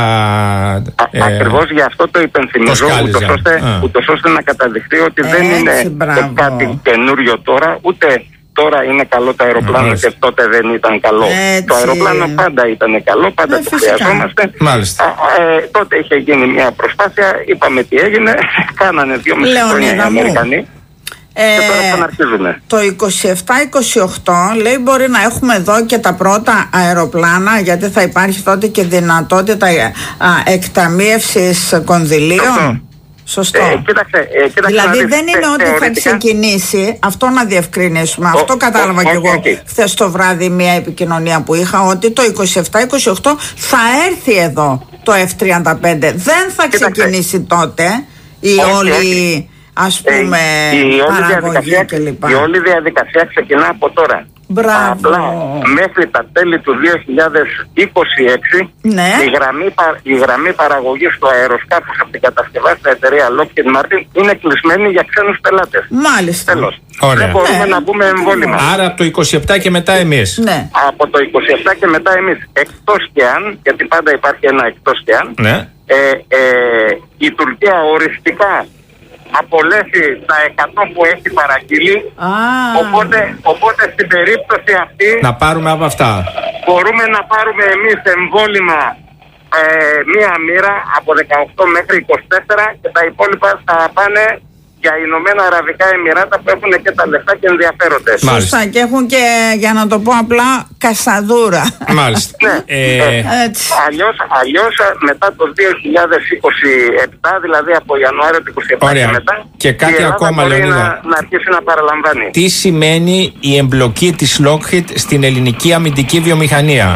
[SPEAKER 1] Ε, Ακριβώς γι' αυτό το υπενθυμίζω, ούτως ώστε, ούτως ώστε να καταδειχθεί ότι
[SPEAKER 9] Έτσι,
[SPEAKER 1] δεν είναι
[SPEAKER 9] μπράβο.
[SPEAKER 1] κάτι καινούριο τώρα, ούτε τώρα είναι καλό το αεροπλάνο
[SPEAKER 10] Μάλιστα.
[SPEAKER 1] και τότε δεν ήταν καλό.
[SPEAKER 9] Έτσι.
[SPEAKER 1] Το αεροπλάνο πάντα ήταν καλό, πάντα
[SPEAKER 9] Ε,
[SPEAKER 1] το
[SPEAKER 9] φυσικά.
[SPEAKER 1] χρειαζόμαστε.
[SPEAKER 10] Μάλιστα.
[SPEAKER 1] Ε, τότε είχε γίνει μια προσπάθεια, είπαμε τι έγινε, κάνανε δύο μισή χρόνια οι
[SPEAKER 9] Λεωνίδα μου,
[SPEAKER 1] Αμερικανοί.
[SPEAKER 9] Ε,
[SPEAKER 19] και τώρα ξαναρχίζουμε.
[SPEAKER 9] Το είκοσι επτά είκοσι οκτώ λέει μπορεί να έχουμε εδώ και τα πρώτα αεροπλάνα, γιατί θα υπάρχει τότε και δυνατότητα α, εκταμίευσης κονδυλίων.
[SPEAKER 19] Αυτό.
[SPEAKER 9] Σωστό.
[SPEAKER 19] Ε, κοίταξε, ε, κοίταξε
[SPEAKER 9] δηλαδή
[SPEAKER 19] δεις,
[SPEAKER 9] δεν είναι
[SPEAKER 19] ε,
[SPEAKER 9] ότι
[SPEAKER 19] θεωρητικά...
[SPEAKER 9] θα ξεκινήσει, αυτό να διευκρινίσουμε. Ο, αυτό κατάλαβα κι εγώ okay. χθες το βράδυ μια επικοινωνία που είχα, ότι το είκοσι επτά είκοσι οκτώ θα έρθει εδώ το εφ τριάντα πέντε. Δεν θα ξεκινήσει τότε η okay, όλη okay. ας πούμε ε, η παραγωγή κλπ.
[SPEAKER 19] Η όλη διαδικασία ξεκινά από τώρα.
[SPEAKER 9] Μπράβο.
[SPEAKER 19] Απλά μέχρι τα τέλη του δύο χιλιάδες είκοσι έξι
[SPEAKER 9] ναι.
[SPEAKER 19] η, γραμμή, η γραμμή παραγωγής του αεροσκάφους από την κατασκευάστρια εταιρεία Lockheed Martin είναι κλεισμένη για ξένους πελάτες.
[SPEAKER 9] Μάλιστα.
[SPEAKER 19] Τέλος.
[SPEAKER 10] Ωραία.
[SPEAKER 19] Δεν μπορούμε ναι. να μπούμε εμβόλυμα.
[SPEAKER 10] Άρα από το είκοσι επτά και μετά εμείς.
[SPEAKER 9] Ναι.
[SPEAKER 19] Από το είκοσι επτά και μετά εμείς. Εκτός και αν, γιατί πάντα υπάρχει ένα εκτός και αν,
[SPEAKER 10] ναι.
[SPEAKER 19] ε, ε, η Τουρκία οριστικά απολέσει τα εκατό που έχει παραγγείλει.
[SPEAKER 9] Ah.
[SPEAKER 19] Οπότε, οπότε στην περίπτωση αυτή
[SPEAKER 10] να πάρουμε από αυτά.
[SPEAKER 19] Μπορούμε να πάρουμε εμείς εμβόλυμα ε, μία μοίρα από δεκαοκτώ μέχρι είκοσι τέσσερα και τα υπόλοιπα θα πάνε για Ηνωμένα Αραβικά Εμιράτα που έχουν και τα λεφτά και ενδιαφέρονται.
[SPEAKER 9] Σωστά, και έχουν και, για να το πω απλά, κασαδούρα.
[SPEAKER 10] Μάλιστα.
[SPEAKER 19] Ναι.
[SPEAKER 10] ε...
[SPEAKER 19] Έτσι. Αλλιώς, αλλιώς μετά το δύο χιλιάδες είκοσι επτά, δηλαδή από Ιανουάριο του είκοσι επτά και μετά,
[SPEAKER 10] και κάτι ακόμα, Λεωνίδα,
[SPEAKER 19] να, να αρχίσει να παραλαμβάνει.
[SPEAKER 10] Τι σημαίνει η εμπλοκή της Lockheed στην ελληνική αμυντική βιομηχανία?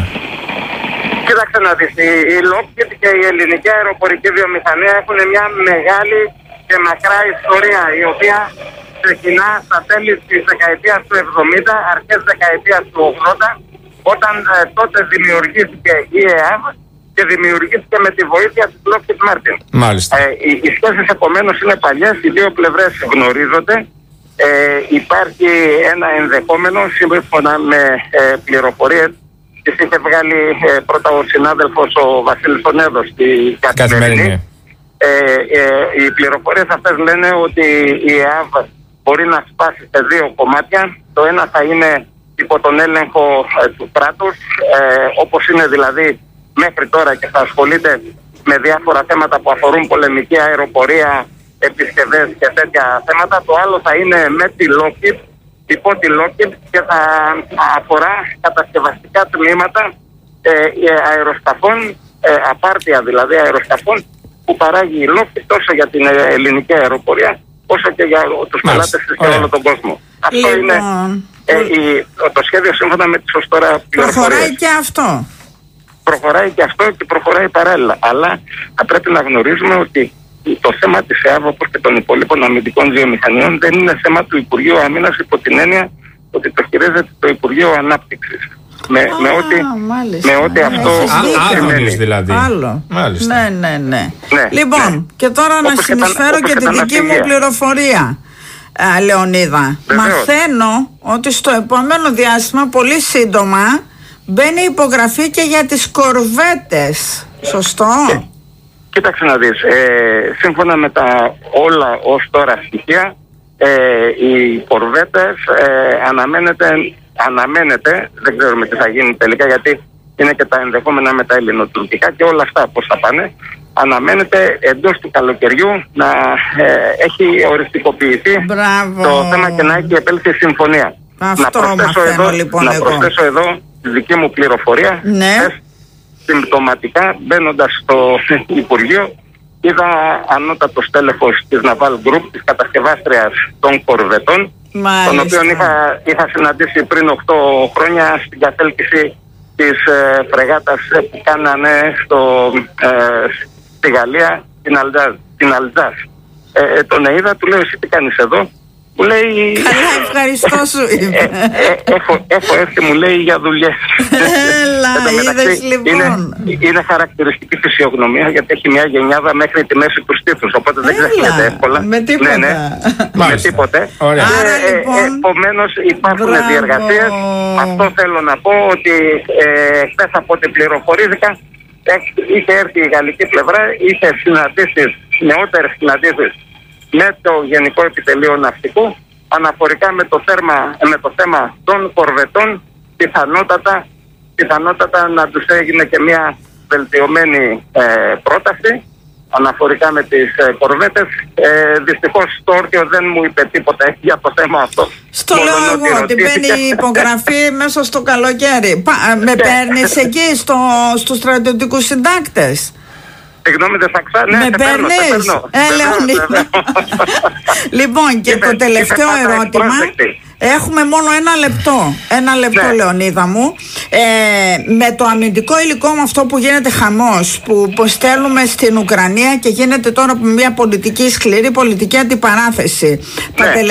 [SPEAKER 19] Κοίταξε να δεις, η, η Lockheed και η ελληνική αεροπορική βιομηχανία έχουν μια μεγάλη και μακρά ιστορία, η οποία ξεκινά στα τέλη της δεκαετίας του εβδομήντα, αρχές δεκαετίας του ογδόντα, όταν ε, τότε δημιουργήθηκε η ΕΑΒ και δημιουργήθηκε με τη βοήθεια της Lockheed Martin.
[SPEAKER 10] Μάλιστα.
[SPEAKER 19] Ε, οι, οι σχέσεις επομένως είναι παλιές, οι δύο πλευρές γνωρίζονται. Ε, υπάρχει ένα ενδεχόμενο, σύμφωνα με ε, πληροφορίες, τις είχε βγάλει ε, πρώτα ο συνάδελφος ο Βασίλης Ονέδος στη Καθημερινή. Ε, ε, οι πληροφορίες αυτές λένε ότι η ΕΑΒ μπορεί να σπάσει σε δύο κομμάτια. Το ένα θα είναι υπό τον έλεγχο ε, του κράτους, ε, όπως είναι δηλαδή μέχρι τώρα, και θα ασχολείται με διάφορα θέματα που αφορούν πολεμική αεροπορία, επισκευές και τέτοια θέματα. Το άλλο θα είναι με τη Lockheed, υπό τη Lockheed, και θα αφορά κατασκευαστικά τμήματα ε, αεροσκαφών, ε, απάρτια δηλαδή αεροσκαφών, που παράγει η Lockheed τόσο για την ελληνική αεροπορία όσο και για τους πελάτες της και όλο τον κόσμο. Αυτό λοιπόν είναι ε, η, το σχέδιο σύμφωνα με τις ως τώρα πληροφορίες.
[SPEAKER 9] Προχωράει και αυτό.
[SPEAKER 19] Προχωράει και αυτό και προχωράει παράλληλα. Αλλά θα πρέπει να γνωρίζουμε ότι το θέμα της ΕΑΒ, όπως και των υπόλοιπων αμυντικών βιομηχανιών, δεν είναι θέμα του Υπουργείου Αμήνας, υπό την έννοια ότι το χειρίζεται το Υπουργείο Ανάπτυξης. Με, Α, με, ό,τι, με ό,τι αυτό
[SPEAKER 10] σημαίνει δηλαδή.
[SPEAKER 9] Άλλο.
[SPEAKER 10] Μάλιστα.
[SPEAKER 9] Ναι, ναι, ναι.
[SPEAKER 19] ναι
[SPEAKER 9] λοιπόν,
[SPEAKER 19] ναι.
[SPEAKER 9] και τώρα όπως να συνεισφέρω και, και τη δική μου πληροφορία, α, Λεωνίδα. Βεβαίως. Μαθαίνω ότι στο επόμενο διάστημα, πολύ σύντομα, μπαίνει υπογραφή και για τις κορβέτες. Σωστό?
[SPEAKER 19] Και, κοίταξε να δεις. Ε, σύμφωνα με τα όλα ως τώρα στοιχεία, ε, οι κορβέτες ε, αναμένεται... Αναμένεται, δεν ξέρουμε τι θα γίνει τελικά, γιατί είναι και τα ενδεχόμενα με τα ελληνοτουρκικά και όλα αυτά πώς θα πάνε. Αναμένεται εντός του καλοκαιριού να ε, έχει οριστικοποιηθεί
[SPEAKER 9] Μπράβο.
[SPEAKER 19] το θέμα και να έχει επέλθει συμφωνία.
[SPEAKER 9] Αυτό
[SPEAKER 19] να προσθέσω,
[SPEAKER 9] μαθαίνω,
[SPEAKER 19] εδώ,
[SPEAKER 9] λοιπόν,
[SPEAKER 19] να
[SPEAKER 9] εγώ.
[SPEAKER 19] προσθέσω εδώ τη δική μου πληροφορία.
[SPEAKER 9] Ναι.
[SPEAKER 19] Συμπτωματικά, μπαίνοντας στο Υπουργείο, είδα ανώτατο στέλεχος της Naval Group, της κατασκευάστριας των κορβετών,
[SPEAKER 9] Μάλιστα.
[SPEAKER 19] τον οποίο είχα, είχα συναντήσει πριν οκτώ χρόνια στην κατέλκυση της ε, φρεγάτας που κάνανε στο, ε, στη Γαλλία, την Αλτζάζ. Την Αλτζάζ. Ε, τον είδα, του λέω, εσύ τι κάνεις εδώ? Μου λέει...
[SPEAKER 9] Καλά, ευχαριστώ σου είπε.
[SPEAKER 19] ε, ε, έχω, έχω έρθει, μου λέει, για δουλειές.
[SPEAKER 9] Έλα, είδες λοιπόν.
[SPEAKER 19] Είναι, είναι χαρακτηριστική φυσιογνωμία, γιατί έχει μια γενιάδα μέχρι τη μέση του στήθους, οπότε δεν ξεχνιέται εύκολα.
[SPEAKER 9] Με τίποτα.
[SPEAKER 19] Ναι, ναι. Με τίποτε.
[SPEAKER 9] Άρα,
[SPEAKER 19] ε,
[SPEAKER 9] λοιπόν,
[SPEAKER 19] επομένως υπάρχουν
[SPEAKER 9] μπράβο.
[SPEAKER 19] διεργασίες. Αυτό θέλω να πω, ότι ε, χθες από ό,τι πληροφορήθηκα, είχε έρθει η γαλλική πλευρά, είχε συναντήσεις, νεότερες συναντήσεις με το Γενικό Επιτελείο Ναυτικού αναφορικά με το, θέρμα, με το θέμα των κορβετών. Πιθανότατα, πιθανότατα να τους έγινε και μια βελτιωμένη ε, πρόταση, αναφορικά με τις ε, κορβέτες. Ε, δυστυχώς το όρκιο δεν μου είπε τίποτα για το θέμα αυτό.
[SPEAKER 9] Στο λέω εγώ ότι μπαίνει η υπογραφή μέσα στο καλοκαίρι. Πα, με παίρνεις εκεί στο, στους στρατιωτικούς συντάκτες?
[SPEAKER 19] Συγγνώμη, δεν θα ξα...
[SPEAKER 9] Με
[SPEAKER 19] ναι,
[SPEAKER 9] παίρνεις? Ε, Λεωνίδα. Λοιπόν, και
[SPEAKER 19] Είπε,
[SPEAKER 9] το τελευταίο
[SPEAKER 19] είπε
[SPEAKER 9] ερώτημα. Έχουμε μόνο ένα λεπτό. Ένα λεπτό, ναι. Λεωνίδα μου. Ε, με το αμυντικό υλικό, με αυτό που γίνεται χαμός, που, που στέλνουμε στην Ουκρανία και γίνεται τώρα από μια πολιτική, σκληρή πολιτική αντιπαράθεση. Ναι.